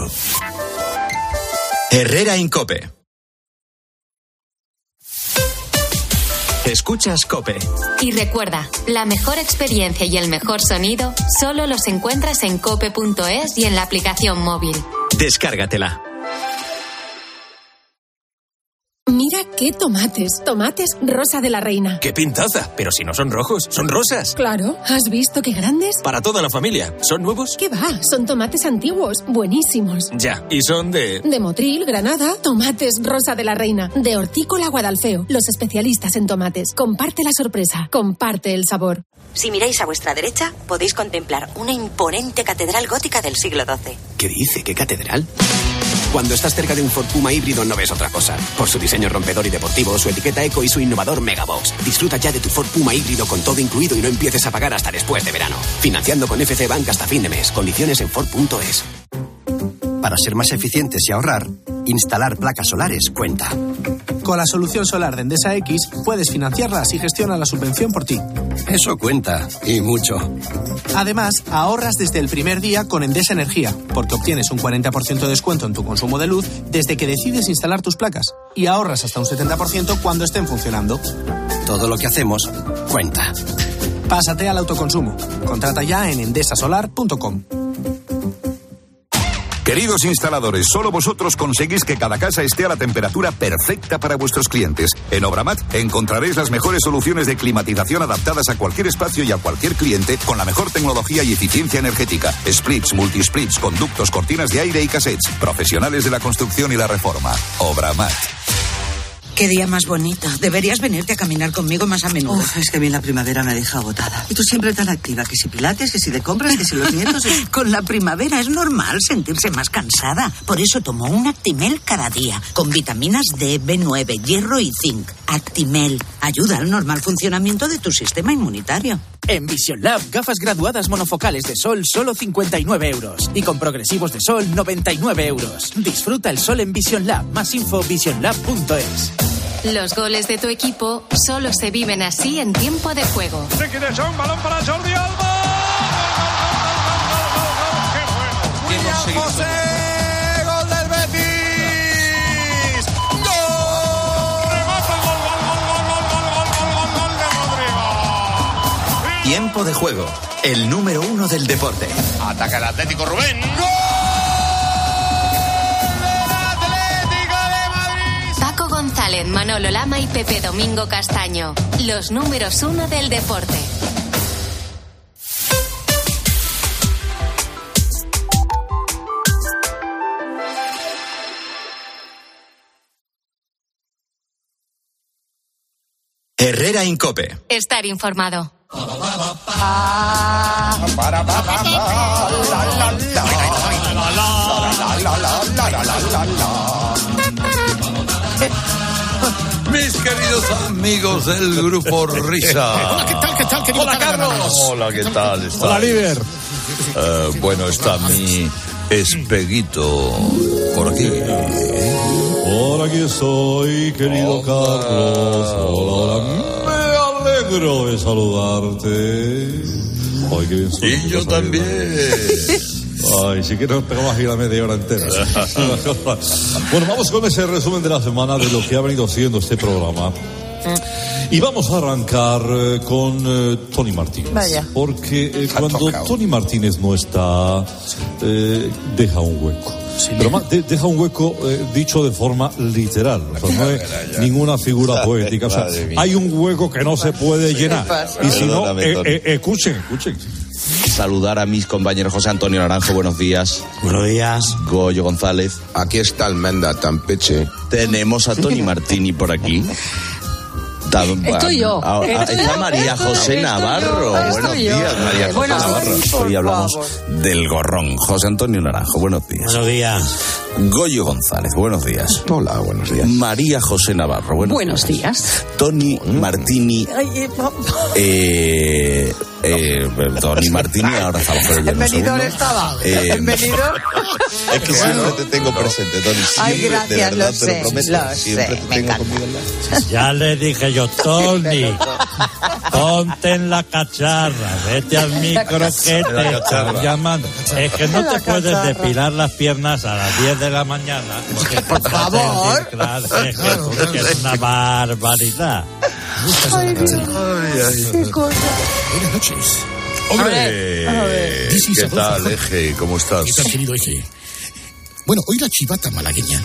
Herrera Incope. Escuchas COPE. Y recuerda, la mejor experiencia y el mejor sonido solo los encuentras en cope punto es y en la aplicación móvil. Descárgatela. Mira qué tomates. Tomates Rosa de la Reina. ¡Qué pintaza! Pero si no son rojos, son rosas. Claro. ¿Has visto qué grandes? Para toda la familia. ¿Son nuevos? ¿Qué va? Son tomates antiguos. Buenísimos. Ya. ¿Y son de...? De Motril, Granada. Tomates Rosa de la Reina. De Hortícola Guadalfeo. Los especialistas en tomates. Comparte la sorpresa. Comparte el sabor. Si miráis a vuestra derecha, podéis contemplar una imponente catedral gótica del siglo doce. ¿Qué dice? ¿Qué catedral? Cuando estás cerca de un Ford Puma híbrido no ves otra cosa. Por su diseño rompedor y deportivo, su etiqueta eco y su innovador Megabox. Disfruta ya de tu Ford Puma híbrido con todo incluido y no empieces a pagar hasta después de verano. Financiando con F C Bank hasta fin de mes. Condiciones en Ford punto es. Para ser más eficientes y ahorrar, instalar placas solares cuenta. Con la solución solar de Endesa X puedes financiarlas y gestiona la subvención por ti. Eso cuenta, y mucho. Además, ahorras desde el primer día con Endesa Energía, porque obtienes un cuarenta por ciento de descuento en tu consumo de luz desde que decides instalar tus placas y ahorras hasta un setenta por ciento cuando estén funcionando. Todo lo que hacemos cuenta. Pásate al autoconsumo. Contrata ya en endesa solar punto com. Queridos instaladores, solo vosotros conseguís que cada casa esté a la temperatura perfecta para vuestros clientes. En Obramat encontraréis las mejores soluciones de climatización adaptadas a cualquier espacio y a cualquier cliente con la mejor tecnología y eficiencia energética. Splits, multisplits, conductos, cortinas de aire y cassettes. Profesionales de la construcción y la reforma. Obramat. Qué día más bonito. Deberías venirte a caminar conmigo más a menudo. Uf, es que a mí la primavera me deja agotada. Y tú siempre tan activa, que si pilates, que si de compras, que si los nietos... Y... Con la primavera es normal sentirse más cansada. Por eso tomo un Actimel cada día, con vitaminas D, B nueve, hierro y zinc. Actimel ayuda al normal funcionamiento de tu sistema inmunitario. En Vision Lab, gafas graduadas monofocales de sol, solo cincuenta y nueve euros. Y con progresivos de sol, noventa y nueve euros. Disfruta el sol en Vision Lab. Más info, vision lab punto es. Los goles de tu equipo solo se viven así en tiempo de juego. Ricky de Jong, balón para Jordi Alba. ¡Qué bueno! William José, gol del Betis. ¡Gol! Remata el gol, gol, gol, gol, gol, gol, gol, gol, gol de Rodrigo. Tiempo de juego, el número uno del deporte. Ataca el Atlético, Rubén. ¡Gol! González, Manolo Lama y Pepe Domingo Castaño, los números uno del deporte. Herrera Incope. Estar informado. Mis queridos amigos del Grupo Risa. Hola, ¿qué tal? ¿Qué tal? ¿Qué Hola, Carlos. Hola, ¿qué tal? ¿Estás? Hola, líder. Uh, bueno, está mi espeguito por aquí. Por aquí estoy, querido hola. Carlos. Hola, hola. Me alegro de saludarte. Ay, qué bien soy, y yo también. Ay, si quieres nos pegamos aquí la media hora entera. Bueno, vamos con ese resumen de la semana de lo que ha venido siendo este programa. Y vamos a arrancar eh, con eh, Tony Martínez. Vaya. Porque eh, cuando tocado. Tony Martínez no está, eh, deja un hueco. Sí, Pero más, de, deja un hueco eh, dicho de forma literal. O sea, no es ninguna figura poética. O sea, hay un hueco que no se puede llenar. Y si no, eh, eh, escuchen, escuchen. Saludar a mis compañeros José Antonio Naranjo, buenos días. Buenos días. Goyo González. Aquí está Almenda Tampeche. Tenemos a Tony Martini por aquí. Da, Estoy yo. A, a, Estoy está yo. María José Estoy Navarro. Yo. Buenos Estoy días, yo. María José Buenos Navarro. días, Hoy hablamos favor. del gorrón. José Antonio Naranjo, buenos días. Buenos días. Goyo González, buenos días. Hola, buenos días. María José Navarro, buenos, Buenos días. días. Tony Martini. Eh, eh, Tony Martini, ahora estamos por el ¿En venidor estaba? Eh, ¿En venidor? Es que siempre te tengo presente, Tony. Siempre, Ay, gracias, de verdad, lo te sé, lo prometo. lo Siempre sé, te me tengo encanta. conmigo al lado. Ya le dije yo, Tony, ponte en la cacharra, vete al micro que te están llamando. Es que no te puedes depilar las piernas a las diez de la mañana. Porque por favor. Es que, porque es una barbaridad. Ay, qué cosa. Buenas noches. Hombre, A ver. This is ¿qué Adolfo tal, Jorge. Eje? ¿Cómo estás? ¿Qué tal, querido Eje? Bueno, hoy la chivata malagueña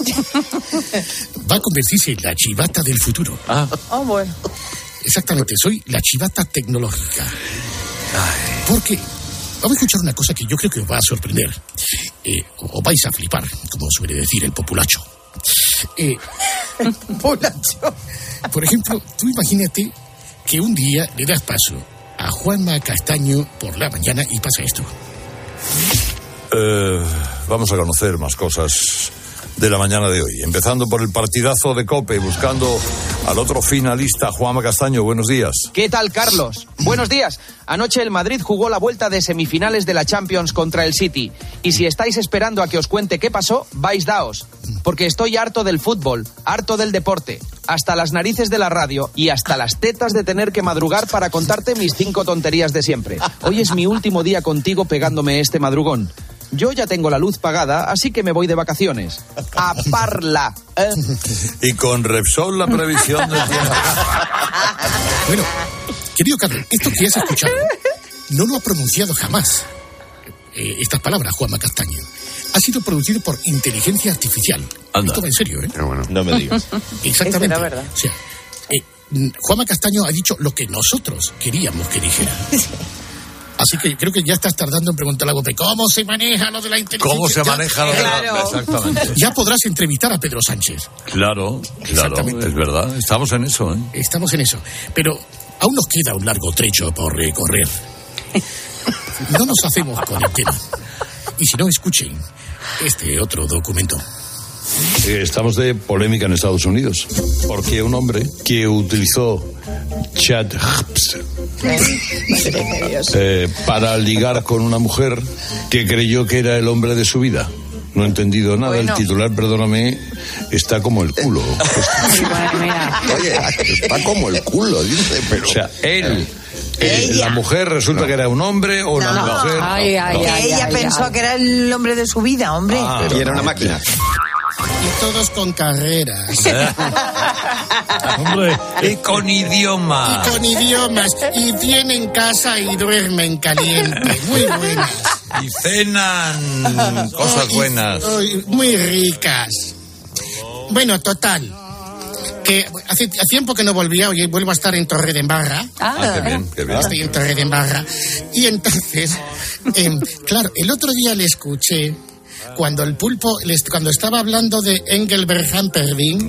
va a convertirse en la chivata del futuro. Ah, Oh, bueno. Exactamente, soy la chivata tecnológica. Porque vamos a escuchar una cosa que yo creo que os va a sorprender. Eh, o vais a flipar, como suele decir el populacho. Eh, Populacho. Por ejemplo, tú imagínate que un día le das paso a Juanma Castaño por la mañana y pasa esto. eh, vamos a conocer más cosas de la mañana de hoy. Empezando por el partidazo de COPE, buscando al otro finalista, Juanma Castaño. Buenos días. ¿Qué tal, Carlos? Buenos días. Anoche el Madrid jugó la vuelta de semifinales de la Champions contra el City. Y si estáis esperando a que os cuente qué pasó, vais daos. Porque estoy harto del fútbol, harto del deporte, hasta las narices de la radio y hasta las tetas de tener que madrugar para contarte mis cinco tonterías de siempre. Hoy es mi último día contigo pegándome este madrugón. Yo ya tengo la luz pagada, así que me voy de vacaciones. A Parla. ¿eh? Y con Repsol la previsión del tiempo. Bueno, querido Carlos, esto que has escuchado no lo ha pronunciado jamás. Eh, estas palabras, Juanma Castaño. Ha sido producido por inteligencia artificial. Anda. Esto va en serio, ¿eh? Bueno, no me digas. Exactamente. Es verdad. O sea, eh, Juanma Castaño ha dicho lo que nosotros queríamos que dijera. Así que creo que ya estás tardando en preguntarle a Gope, ¿cómo se maneja lo de la inteligencia? ¿Cómo se Ya- maneja lo de la... Claro. Exactamente. Ya podrás entrevistar a Pedro Sánchez. Claro, claro, Exactamente. es verdad. Estamos en eso, ¿eh? Estamos en eso. Pero aún nos queda un largo trecho por recorrer. No nos hacemos con el tema. Y si no, escuchen este otro documento. Eh, Estamos de polémica en Estados Unidos, porque un hombre que utilizó chat eh, para ligar con una mujer que creyó que era el hombre de su vida. No he entendido nada. Bueno. El titular, perdóname, está como el culo. Oye, está como el culo, dice, pero... O sea, él... eh, Ella. la mujer resulta que era un hombre o la No. mujer... Ay, ay, Que ay, ella ay, pensó ay. que era el hombre de su vida, hombre. Ah, Y era una máquina. Y todos con carreras. Hombre, y con idioma. Y con idiomas. Y tienen casa y duermen caliente. Muy buenas. Y cenan cosas Ay, buenas. ay, muy ricas. Bueno, total. Que hace, hace tiempo que no volvía, hoy vuelvo a estar en Torredembarra. Ah, qué bien, qué bien. Estoy en Torredembarra. Y entonces, em, claro, el otro día le escuché cuando el pulpo, les- cuando estaba hablando de Engelbert Humperdinck.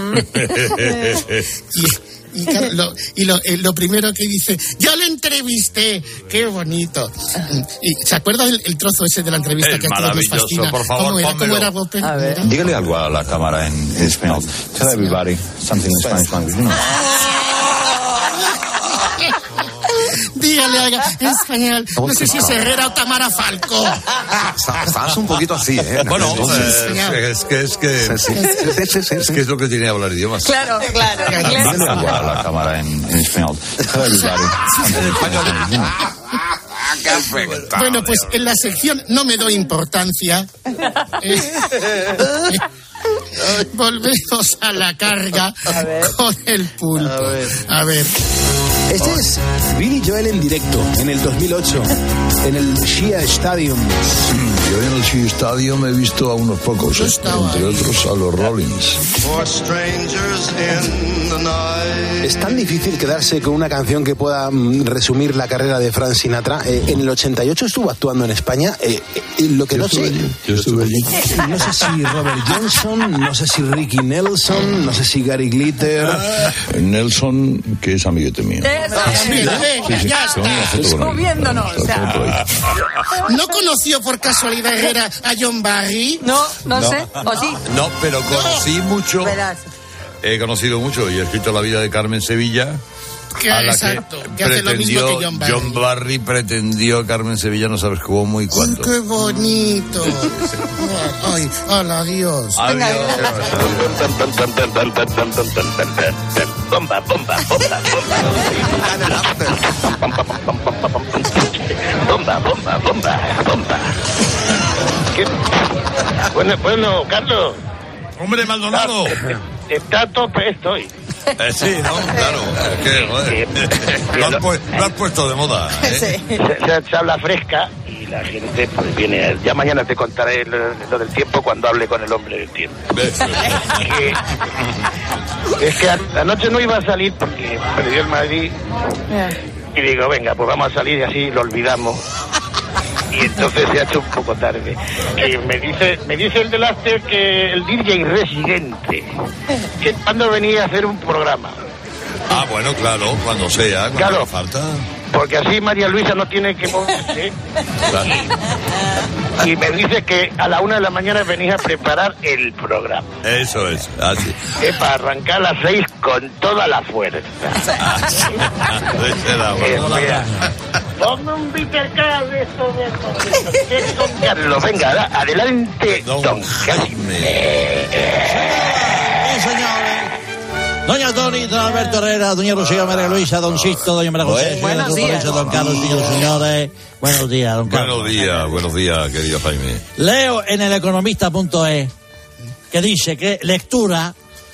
y, y, claro, lo, y lo, eh, lo primero que dice, yo le entrevisté, qué bonito. Y, ¿se acuerda el, el trozo ese de la entrevista Es que a todos nos maravilloso, fascina? por favor, ¿Cómo era? pónmelo. ¿Cómo era, Gope? A ver. Dígale algo a la cámara en, en español. Tell everybody something in Spanish language. you know. Dígale algo en español. No sé si es Herrera o Tamara Falco. Estás un poquito así, ¿eh? Bueno, Entonces, eh, es que es que Sí, sí, sí, sí, es sí. que es lo que tiene que hablar idiomas. Claro, claro. Dígale algo a la cámara en, en español. Tell everybody something in Spanish language. you know. Bueno, pues en la sección no me doy importancia. Eh, volvemos a la carga con el pulpo. A ver. Este es Billy Joel en directo, en el dos mil ocho, en el Shea Stadium. Yo en el Shea Stadium he visto a unos pocos, Yo eh, estaba entre ahí. otros a los Rollins. For strangers in the night. Es tan difícil quedarse con una canción que pueda mm, resumir la carrera de Frank Sinatra. Eh, en el ochenta y ocho estuvo actuando en España. Eh, eh, lo que Yo no estuve sé... allí, yo estuve allí. No sé si Robert Johnson, no sé si Ricky Nelson, no sé si Gary Glitter... Nelson, que es amiguete mío. Sí, sí, ya tengo una está. foto con él. Moviéndonos. Está todo por ahí. ¿No conoció por casualidad Herrera a John Barry? No, no, No. sé. ¿O sí? No, pero conocí mucho. Verás. He conocido mucho y he escrito la vida de Carmen Sevilla. Que, a la exacto, que, que hace lo mismo pretendió que John Barry. John Barry pretendió a Carmen Sevilla, no sabes cómo y cuánto. ¡Qué bonito! Ay, hola, adiós. Adiós. Bomba, bomba, bomba, bomba, bomba, bomba, bomba. ¿Qué? Bueno, bueno, Carlos. Hombre, Maldonado. Está a tope, estoy. Eh, sí, ¿no? Claro. Es que, joder. Lo has, pu- lo has puesto de moda. ¿eh? Se, se- se habla fresca y la gente pues viene. Ya mañana te contaré lo, lo del tiempo cuando hable con el hombre del tiempo. que, es que an- anoche no iba a salir porque perdió el Madrid. Y digo, venga, pues vamos a salir y así lo olvidamos. Y entonces se ha hecho un poco tarde. Y me dice, me dice el del after que el D J residente, que cuando venía a hacer un programa. Ah, bueno, claro, cuando sea, cuando Claro. haga falta. Porque así María Luisa no tiene que moverse. Claro. Y me dice que a la una de la mañana venís a preparar el programa. Eso es, así. Es para arrancar a las seis con toda la fuerza. Ese era Eh, bueno. mira, ponme un Peter Carl de esto de esto. Don Carlos, venga, da- adelante, don Carlos. Sí, señores. Doña Toni, don Alberto Herrera, doña Rocío, María Luisa, don Sisto, doña María José, Buenos señor días. Lorenzo, don Carlos, señores, señores. Buenos días, don Carlos. Buenos días, buenos días, querido Jaime. Leo en el economista punto es que dice que lectura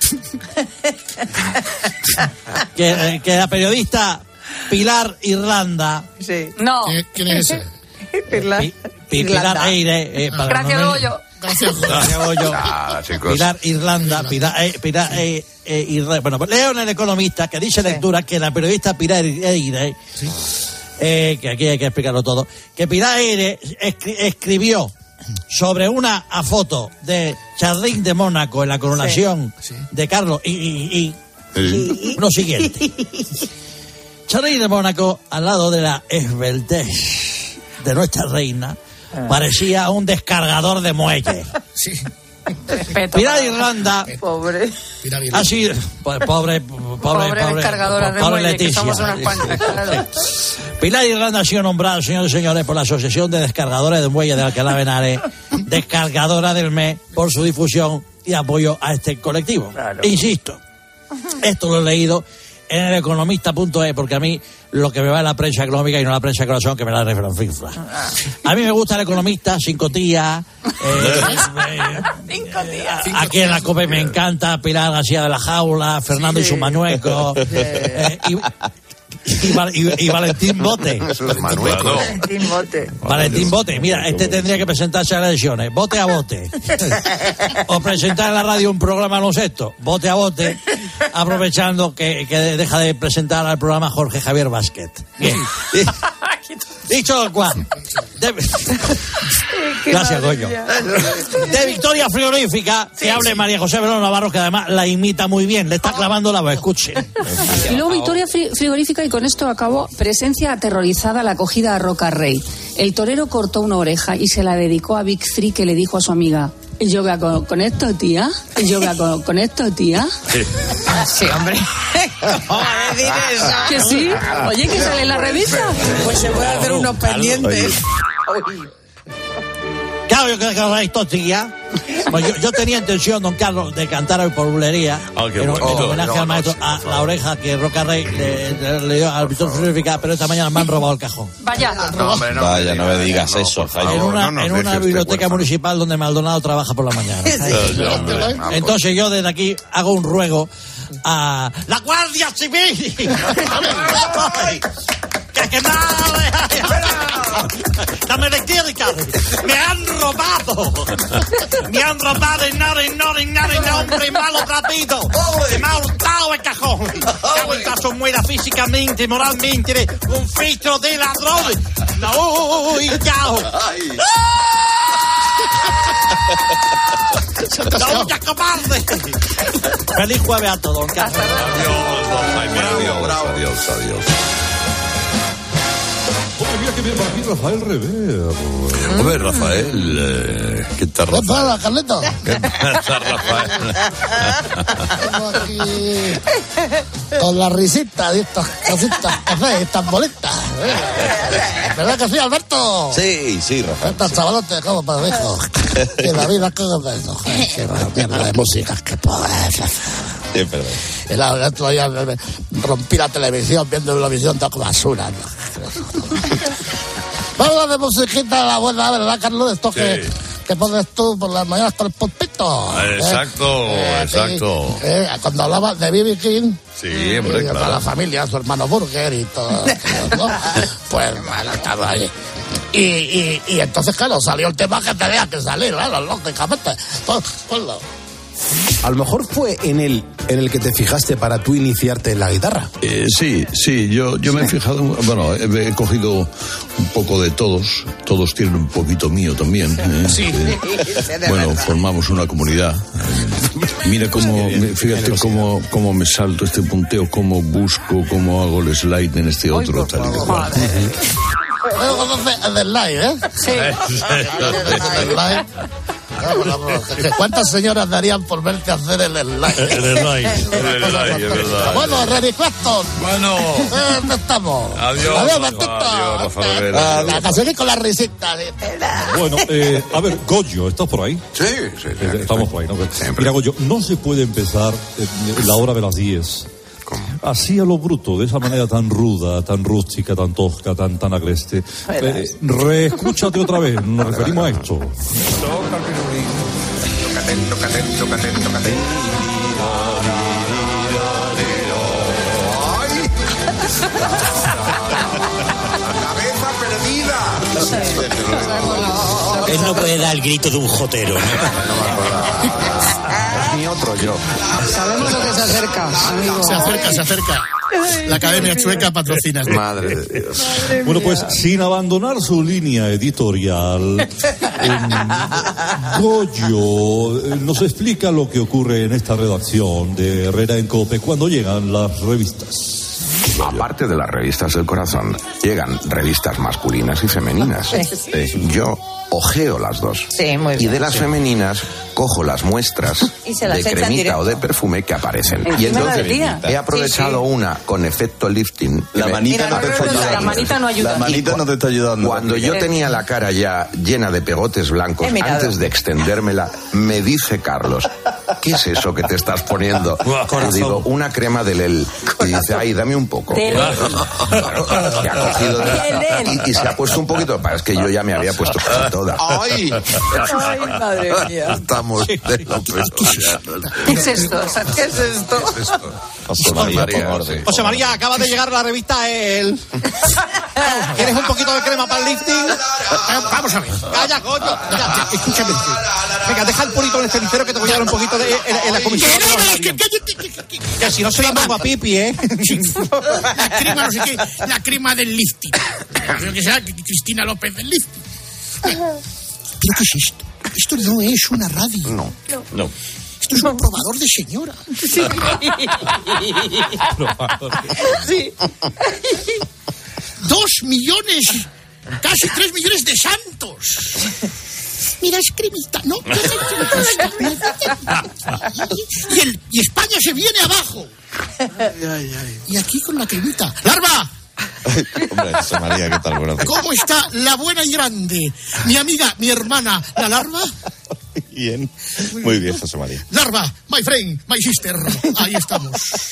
que, que la periodista Pilar Irlanda. Sí. No. ¿Quién es ese? Pilar, Pi- Pilar Eire. eh, para Gracias, no- Goyo. Gracias, Gracias, Goyo. Ah, chicos. Pilar Irlanda, Pilar, eh, Pilar eh, eh, Irre- bueno, pues leo en el Economista que dice lectura que la periodista Pilar Eire, eh, que aquí hay que explicarlo todo, que Pilar Eire escri- escribió sobre una a foto de Charlín de Mónaco en la coronación de Carlos y, y, y- y lo siguiente. Charlín de Mónaco al lado de la esbeltez de nuestra reina parecía un descargador de muelles. Sí. Pilar Irlanda Pobre. así pues, pobre pobre Pobre pobre, descargadora de pobre muelle, que Leticia. somos unas cuantas, claro. Pilar Irlanda ha sido nombrada, señores y señores, por la Asociación de Descargadores de Muelles de Alcalá de Henares, descargadora del mes por su difusión y apoyo a este colectivo. Insisto, esto lo he leído en el economista punto es, porque a mí lo que me va es la prensa económica y no la prensa corazón, que me la referencia. A mí me gusta el economista, sin cotillas. Aquí en la COPE me encanta Pilar García de la Jaula, Fernando y su Manueco, eh, y, y, Val- y- y Valentín Bote. Valentín Bote. Valentín Bote, mira, este tendría que presentarse a las elecciones, bote a bote. O presentar en la radio un programa no esto, bote a bote, aprovechando que, que deja de presentar al programa Jorge Javier Vázquez. Bien. Dicho lo cual, de- gracias, Goyo. De Victoria Frigorífica, que hable María José Belón Navarro, que además la imita muy bien, le está clavando la voz, escuche. Y luego Victoria Fri- Frigorífica, y con esto acabo, presencia aterrorizada a la acogida a Roca Rey. El torero cortó una oreja y se la dedicó a Big Free, que le dijo a su amiga: ¿yo voy a con, con esto, tía? ¿Yo voy a con, con esto, tía? Sí, hombre. ¿Que sí? Oye, que sale en la revista. Pues se puede hacer unos pendientes. Claro, yo creo que habláis tostilla. Pues yo, yo tenía intención, don Carlos, de cantar hoy por bulería, Ah, qué en, en bonito. homenaje No, al maestro, no, sí, a la oreja que Roca Rey le, le- le dio al Víctor Frigorífica, pero esta mañana me han robado el cajón. Vaya. Vaya, no me digas eso, Jaime. En una, en una biblioteca municipal donde Maldonado trabaja por la mañana. Entonces yo desde aquí hago un ruego a la Guardia Civil ¡Que, que madre! ¡Dame de quírica! ¡Me han robado! ¡Me han robado y nada, y nada, y nada, y nada, hombre malo trapito! ¡Que me ha hurtado el cajón! ¡Que en caso muera físicamente, moralmente, de un filtro de ladrón! ¡No! ¡Y chao! ¡No, ya cobarde! ¡Feliz jueves a todos! Adiós, don Jaime, adiós, adiós, adiós. Mira que bien va aquí Rafael Rever. A ver, Rafael, eh, ¿qué tal, ¿Qué Rafael? pasa, Carleto? ¿Qué pasa, Rafael? Estamos aquí con la risita de estas cositas, café, estas bolitas. ¿eh? ¿Verdad que sí, Alberto? Sí, sí, Rafael. Estos chavalotes, como me dijo. Que la vida, como me dijo. Que mierda de música, que pues. Sí, perdón. El otro día rompí la televisión viendo Eurovisión, toco basura. ¿No? Vamos a hablar de musiquita de la buena, ¿verdad, Carlos? Esto Sí. que, que pones tú por las mañanas con el pulpito. Exacto, Eh, exacto. sí, eh, cuando hablabas de B B King. Sí, hombre, y de toda claro. la familia, su hermano Burger y todo. ¿No? Pues bueno, estaba ahí. Y, y, y entonces, claro, salió el tema que tenía que salir, claro, lógicamente. Pues, ponlo. A lo mejor fue en el, en el que te fijaste para tú iniciarte en la guitarra. Eh, sí, sí, yo, yo me he fijado, bueno, he, he cogido un poco de todos, todos tienen un poquito mío también. ¿eh? Sí. Eh, bueno, formamos una comunidad. Mira cómo, me- fíjate cómo, cómo me salto este punteo, cómo busco, cómo hago el slide en este otro, tal y cual. Luego conoce el del live, ¿eh? Sí. El live. ¿Cuántas señoras darían por verte hacer el slide? El slide, el slide, es verdad. Bueno, Renny Clapton. Bueno. ¿Dónde estamos? Adiós, Adiós, Rafa, Bertito. adiós, Rafa Rivera. La canción con la risita. Bueno, eh, a ver, Goyo, ¿estás por ahí? Sí, sí, sí. Eh, Estamos por ahí, ¿no? Mira, Goyo, no se puede empezar eh, la hora de las diez. Así a lo bruto, de esa manera tan ruda, tan rústica, tan tosca, tan, tan agreste. Eh, reescúchate otra vez, nos referimos a esto. Tócate, tócate, tócate, tócate. ¡Ay! ¡Cabeza perdida! Él no puede dar el grito de un jotero, ¿no? Ni otro yo. Sabemos lo que se acerca, amigo. Se acerca, se acerca. La Academia Chueca patrocina. Madre de Dios. Bueno, pues sin abandonar su línea editorial, em, Goyo eh, nos explica lo que ocurre en esta redacción de Herrera en Cope cuando llegan las revistas. Aparte de las revistas del corazón, llegan revistas masculinas y femeninas. Sí. Eh, Yo ojeo las dos. Sí, muy Y bien. de las Sí. femeninas cojo las muestras Y se las de echan cremita directo. o de perfume que aparecen. Encima Y entonces del día. he aprovechado Sí, sí. una con efecto lifting. La que me- manita no te está ayudando. La manita no ayuda. La manita no te está ayudando. Cuando yo tenía la cara ya llena de pegotes blancos, He mirado. antes de extendérmela, me dice Carlos, ¿qué es eso que te estás poniendo? Y digo, una crema de Lel. Y dice, ay, dame un poco. De Lel. Claro, que ha cogido de- De Lel. y, y se ha puesto un poquito, es que yo ya me había puesto casi toda. ¡Ay! Ay, madre mía. Estamos de lo peor. ¿Qué es esto? ¿Qué es esto? José María, sí. José María, acaba de llegar la revista El. ¿Quieres un poquito de crema para el lifting? Vamos a ver. Calla, coño. Calla. Escúchame. Venga, deja el purito en el cenicero que te voy a dar un poquito de, en, en la comisión. Que no, no, que- Que si no se la pongo a Pipi, ¿eh? La crema, no sé qué, la crema del lifting. Creo que sea Cristina López del lifting. ¿Pero qué es esto? Esto no es una radio. No, no. Esto es un probador de señora. Sí. Dos millones, casi tres millones de santos. Mira, es cremita, ¿no? Y, el, y España se viene abajo. Y aquí con la cremita. ¡Larva! Hombre, José María, ¿qué tal? Buenas tardes. ¿Cómo está la buena y grande? Mi amiga, mi hermana, la larva. Bien. Muy bien, José María. Larva, my friend, my sister. Ahí estamos.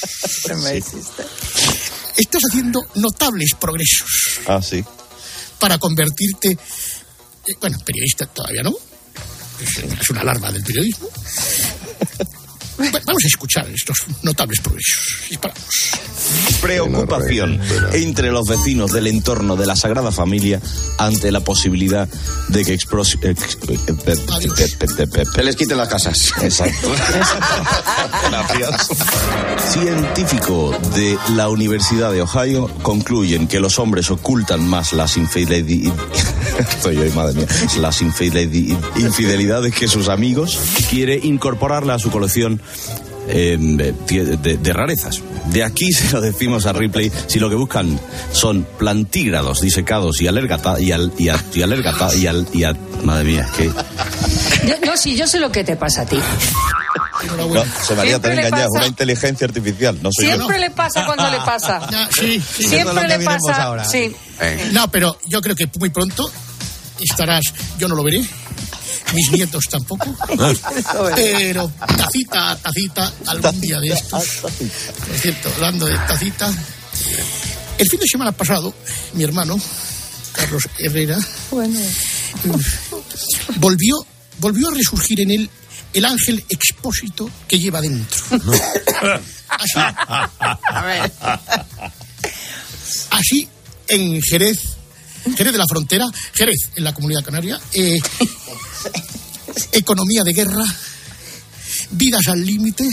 Estás haciendo notables progresos Ah, sí. para convertirte, eh, bueno, periodista todavía no. Es, es una larva del periodismo. Bueno, vamos a escuchar estos notables progresos. Disparamos. preocupación entre los vecinos del entorno de la Sagrada Familia ante la posibilidad de que expros... ex- Se les quiten las casas. Exacto. Gracias. Científicos de la Universidad de Ohio concluyen que los hombres ocultan más las infidelidades, estoy hoy, madre mía, las infideli- infidelidades que sus amigos. Quiere incorporarla a su colección eh, de, de, de rarezas. De aquí se lo decimos a Ripley, si lo que buscan son plantígrados disecados y alergata y al y, a, y alergata y al y a, madre mía, que Yo, no, sí, yo sé lo que te pasa a ti. no, se María, te Siempre han le engañado, pasa- una inteligencia artificial, no soy Siempre yo. le pasa cuando le pasa. No, sí, sí. Siempre le pasa. Sí. No, pero yo creo que muy pronto estarás, yo no lo veré, mis nietos tampoco, pero tacita, tacita, algún día de estos. Por cierto, hablando de tacita, el fin de semana pasado, mi hermano, Carlos Herrera, Bueno. volvió, volvió a resurgir en él el ángel expósito que lleva dentro. Así, A ver. así en Jerez, Jerez de la Frontera, Jerez en la Comunidad Canaria, eh, economía de guerra, vidas al límite,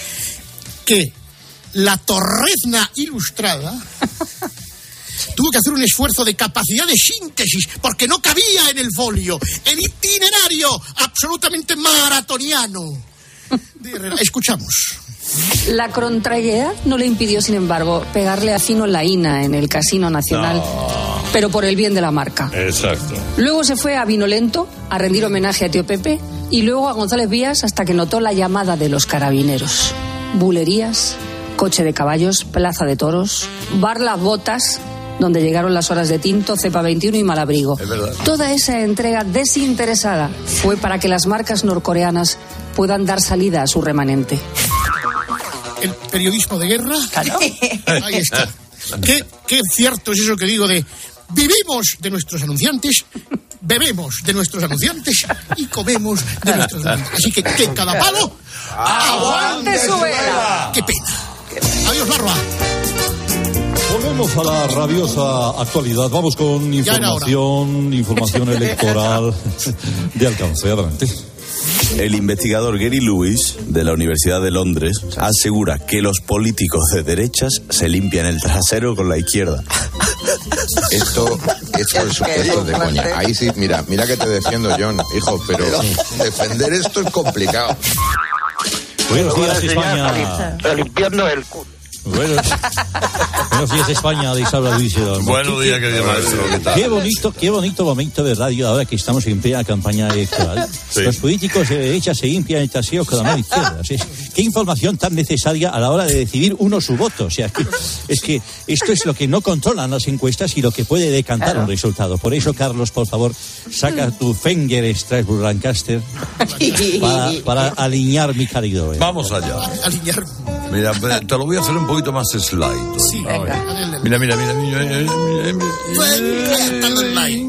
que la Torrezna Ilustrada tuvo que hacer un esfuerzo de capacidad de síntesis porque no cabía en el folio el itinerario absolutamente maratoniano de Herrera. Escuchamos. La contrariedad no le impidió, sin embargo, pegarle a Fino Laína en el Casino Nacional, pero por el bien de la marca. Exacto. Luego se fue a Vinolento a rendir homenaje a Tío Pepe y luego a González Vías hasta que notó la llamada de los carabineros. Bulerías, coche de caballos, plaza de toros, bar Las Botas, donde llegaron las horas de tinto, cepa veintiuno y Malabrigo. Es verdad. Toda esa entrega desinteresada fue para que las marcas norcoreanas puedan dar salida a su remanente. El periodismo de guerra. Ahí está. ¿Qué, qué cierto es eso que digo de vivimos de nuestros anunciantes, bebemos de nuestros anunciantes y comemos de nuestros anunciantes. Así que que cada palo ¡Aguante su vela! ¡Qué pena! Adiós, Larva. Volvemos a la rabiosa actualidad. Vamos con Ya era hora. información, información electoral de alcance. Adelante. El investigador Gary Lewis, de la Universidad de Londres, asegura que los políticos de derechas se limpian el trasero con la izquierda. Esto, esto es, esto es de coña. Ahí sí, mira, mira que te defiendo, John, hijo, pero defender esto es complicado. Buenos días, España. Limpiando el culo. Buenos, buenos días, España, de Isabel Luis. Buenos días, querido maestro. ¿Qué tal? Qué bonito, qué bonito momento de radio ahora que estamos en plena campaña electoral. Sí. Los políticos de derecha se limpian el trasero con la mano izquierda. O sea, es- qué información tan necesaria a la hora de decidir uno su voto. O sea, que, es que esto es lo que no controlan las encuestas y lo que puede decantar un resultado. Por eso, Carlos, por favor, saca tu Fender Strasbourg Lancaster para, para alinear mi caridad. Vamos allá. Alinear. Mira, te lo voy a hacer un poquito más slide. Sí, Mira, venga. mira, mira, mira, mira, mira, mira, mira. Calentando el like.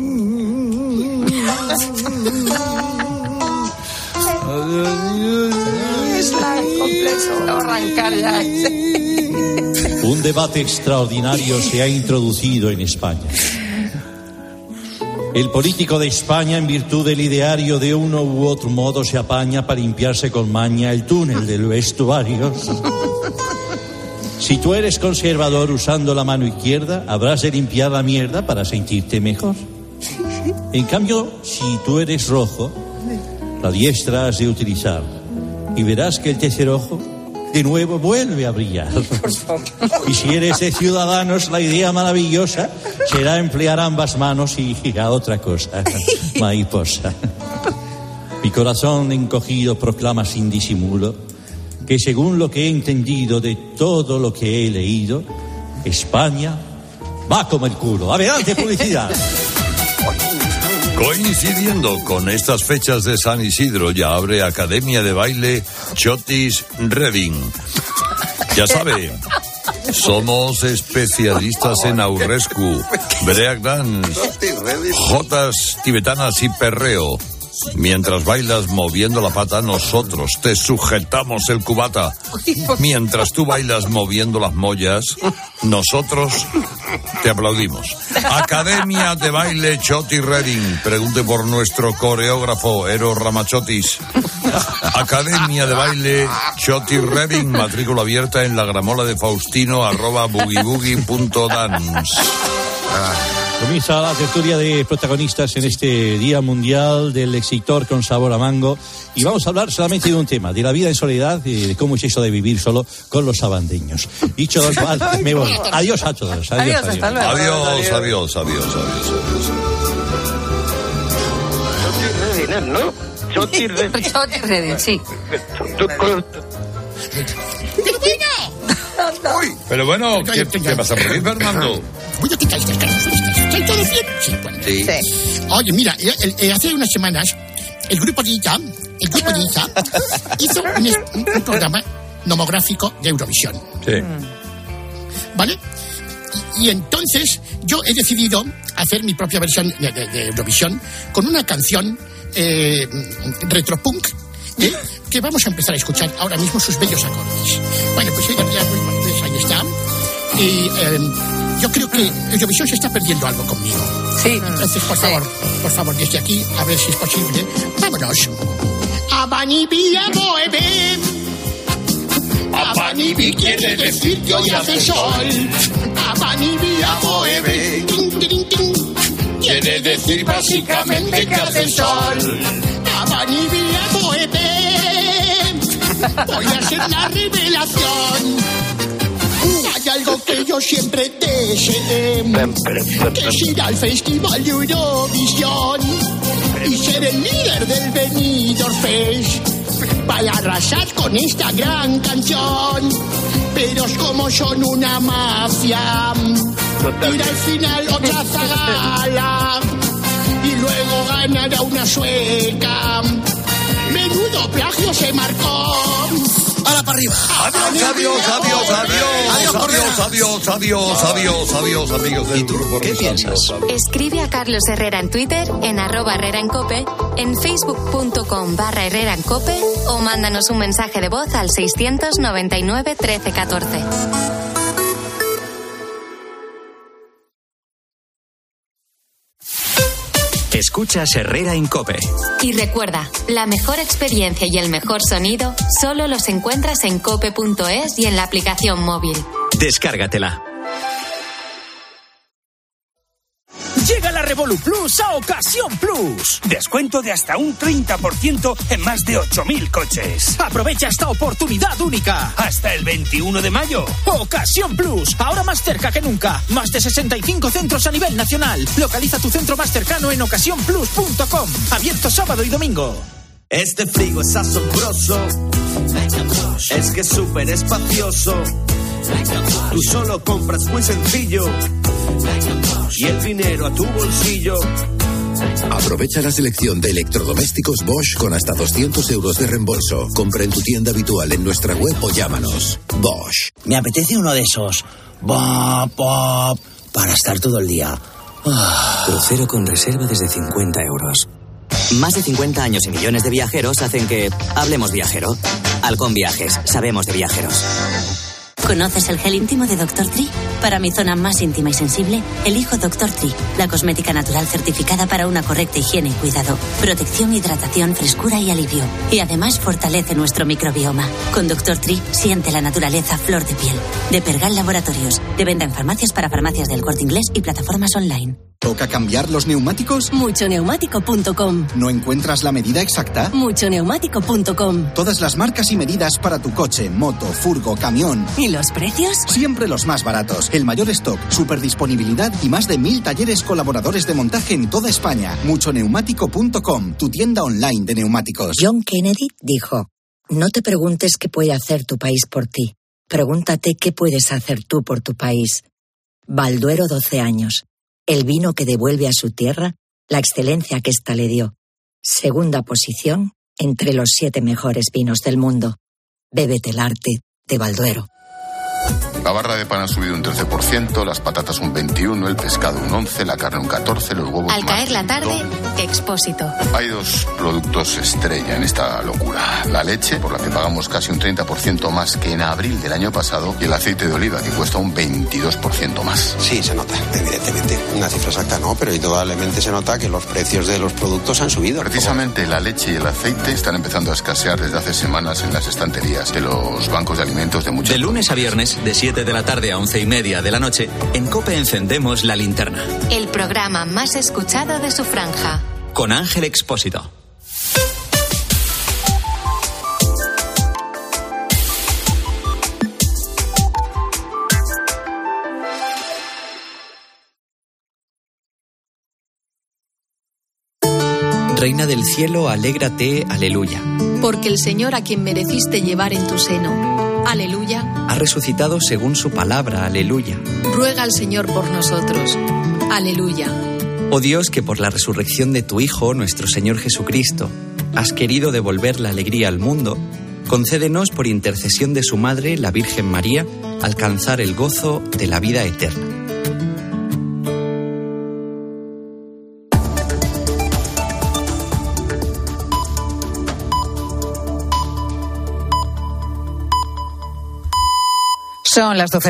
Es la complejo de arrancar ya. Un debate extraordinario se ha introducido en España. El político de España, en virtud del ideario de uno u otro modo, se apaña para limpiarse con maña el túnel del vestuario. Si tú eres conservador usando la mano izquierda, habrás de limpiar la mierda para sentirte mejor. En cambio, si tú eres rojo, la diestra has de utilizar. Y verás que el tercer ojo de nuevo vuelve a brillar. Y si eres de Ciudadanos, la idea maravillosa será emplear ambas manos y a otra cosa, mariposa. Mi corazón encogido proclama sin disimulo que según lo que he entendido de todo lo que he leído, España va como el culo. Adelante, publicidad. Coincidiendo con estas fechas de San Isidro, ya abre Academia de Baile Chotis Reading. Ya sabe, somos especialistas en aurrescu, breakdance, jotas tibetanas y perreo. Mientras bailas moviendo la pata, nosotros te sujetamos el cubata. Mientras tú bailas moviendo las mollas, nosotros te aplaudimos. Academia de Baile Choti Redding. Pregunte por nuestro coreógrafo, Eros Ramachotis. Academia de Baile Choti Redding. Matrícula abierta en la gramola de Faustino, arroba boogieboogie punto dance. Comienza la tertulia de protagonistas en este Día Mundial del Exitor con sabor a mango. Y vamos a hablar solamente de un tema, de la vida en soledad y de cómo es eso de vivir solo con los sabandeños. Dicho lo cual, me voy. Adiós a todos. Adiós, adiós. Hasta luego. Adiós, adiós, adiós, adiós, adiós. adiós. ¿No? Choti Redding. Choti Redding, sí. Uy, pero bueno, ¿qué, ¿qué pasa por aquí, Fernando? Oye, ¿qué tal? ¿Estáis todos bien? Sí, bueno. Sí. sí. Oye, mira, eh, eh, hace unas semanas el grupo de Ita, el grupo de Ita hizo un, un programa nomográfico de Eurovisión. Sí. ¿Vale? Y, y entonces yo he decidido hacer mi propia versión de, de, de Eurovisión con una canción eh, retropunk, ¿eh? que vamos a empezar a escuchar ahora mismo sus bellos acordes. Bueno, pues, ya, ya, pues ahí está. Y eh, yo creo que Eurovisión se está perdiendo algo conmigo. Sí. Entonces, por favor, por favor, desde aquí, a ver si es posible. Vámonos. Abanibi mueve. Abanibi quiere decir que hoy hace sol. Abanibi mueve. Quiere decir básicamente que hace sol. Abanibi mueve. Voy a hacer la revelación. Hay algo que yo siempre deseé, que es ir al Festival de Eurovisión y ser el líder del Benidorm Fest para arrasar con esta gran canción. Pero es como son una mafia, ir al final otra zagala y luego ganar a una sueca. Menudo plagio se marcó. ¡Hala para arriba! Adiós, adiós, adiós, adiós, adiós, adiós, adiós, adiós, adiós, amigos del grupo. ¿Qué piensas? Escribe a Carlos Herrera en Twitter, en arroba Herrera en Cope, en facebook.com barra Herrera en Cope o mándanos un mensaje de voz al seiscientos noventa y nueve trece catorce. Escuchas Herrera en Cope. Y recuerda, la mejor experiencia y el mejor sonido solo los encuentras en cope punto es y en la aplicación móvil. Descárgatela. Llega la Revolu Plus a Ocasión Plus. Descuento de hasta un treinta por ciento en más de ocho mil coches. Aprovecha esta oportunidad única. Hasta el veintiuno de mayo. Ocasión Plus. Ahora más cerca que nunca. Más de sesenta y cinco centros a nivel nacional. Localiza tu centro más cercano en ocasión plus punto com. Abierto sábado y domingo. Este frigo es asombroso. Es que es súper espacioso. Tú solo compras muy sencillo. Y el dinero a tu bolsillo. Aprovecha la selección de electrodomésticos Bosch con hasta doscientos euros de reembolso. Compra en tu tienda habitual en nuestra web o llámanos. Bosch. Me apetece uno de esos. Bop, bop, para estar todo el día. Ah. Crucero con reserva desde cincuenta euros. Más de cincuenta años y millones de viajeros hacen que hablemos viajero. Halcón Viajes, sabemos de viajeros. ¿Conoces el gel íntimo de doctor Tree? Para mi zona más íntima y sensible, elijo doctor Tree, la cosmética natural certificada para una correcta higiene y cuidado, protección, hidratación, frescura y alivio. Y además fortalece nuestro microbioma. Con doctor Tree, siente la naturaleza a flor de piel. De Pergal Laboratorios, de venta en farmacias para farmacias del Corte Inglés y plataformas online. ¿Toca cambiar los neumáticos? mucho neumático punto com. ¿No encuentras la medida exacta? mucho neumático punto com. Todas las marcas y medidas para tu coche, moto, furgo, camión. ¿Y los precios? Siempre los más baratos. El mayor stock, super disponibilidad y más de mil talleres colaboradores de montaje en toda España. mucho neumático punto com, tu tienda online de neumáticos. John Kennedy dijo: no te preguntes qué puede hacer tu país por ti. Pregúntate qué puedes hacer tú por tu país. Balduero, doce años. El vino que devuelve a su tierra la excelencia que ésta le dio. Segunda posición entre los siete mejores vinos del mundo. Bébete el arte de Balduero. La barra de pan ha subido un trece por ciento, las patatas un veintiuno por ciento, el pescado un once por ciento, la carne un catorce por ciento, los huevos Al más caer la tarde, un cinco por ciento. Expósito. Hay dos productos estrella en esta locura. La leche, por la que pagamos casi un treinta por ciento más que en abril del año pasado, y el aceite de oliva, que cuesta un veintidós por ciento más. Sí, se nota, evidentemente. Una cifra exacta no, pero indudablemente se nota que los precios de los productos han subido. Precisamente la leche y el aceite están empezando a escasear desde hace semanas en las estanterías de los bancos de alimentos de muchos. De lunes a viernes, de siete de la tarde a once y media de la noche, en COPE encendemos la linterna. El programa más escuchado de su franja. Con Ángel Expósito. Reina del cielo, alégrate, aleluya. Porque el Señor a quien mereciste llevar en tu seno, aleluya, Ha resucitado según su palabra, aleluya. ruega al Señor por nosotros, aleluya. Oh Dios, que por la resurrección de tu Hijo, nuestro Señor Jesucristo, has querido devolver la alegría al mundo, concédenos por intercesión de su Madre, la Virgen María, alcanzar el gozo de la vida eterna. Son las doce.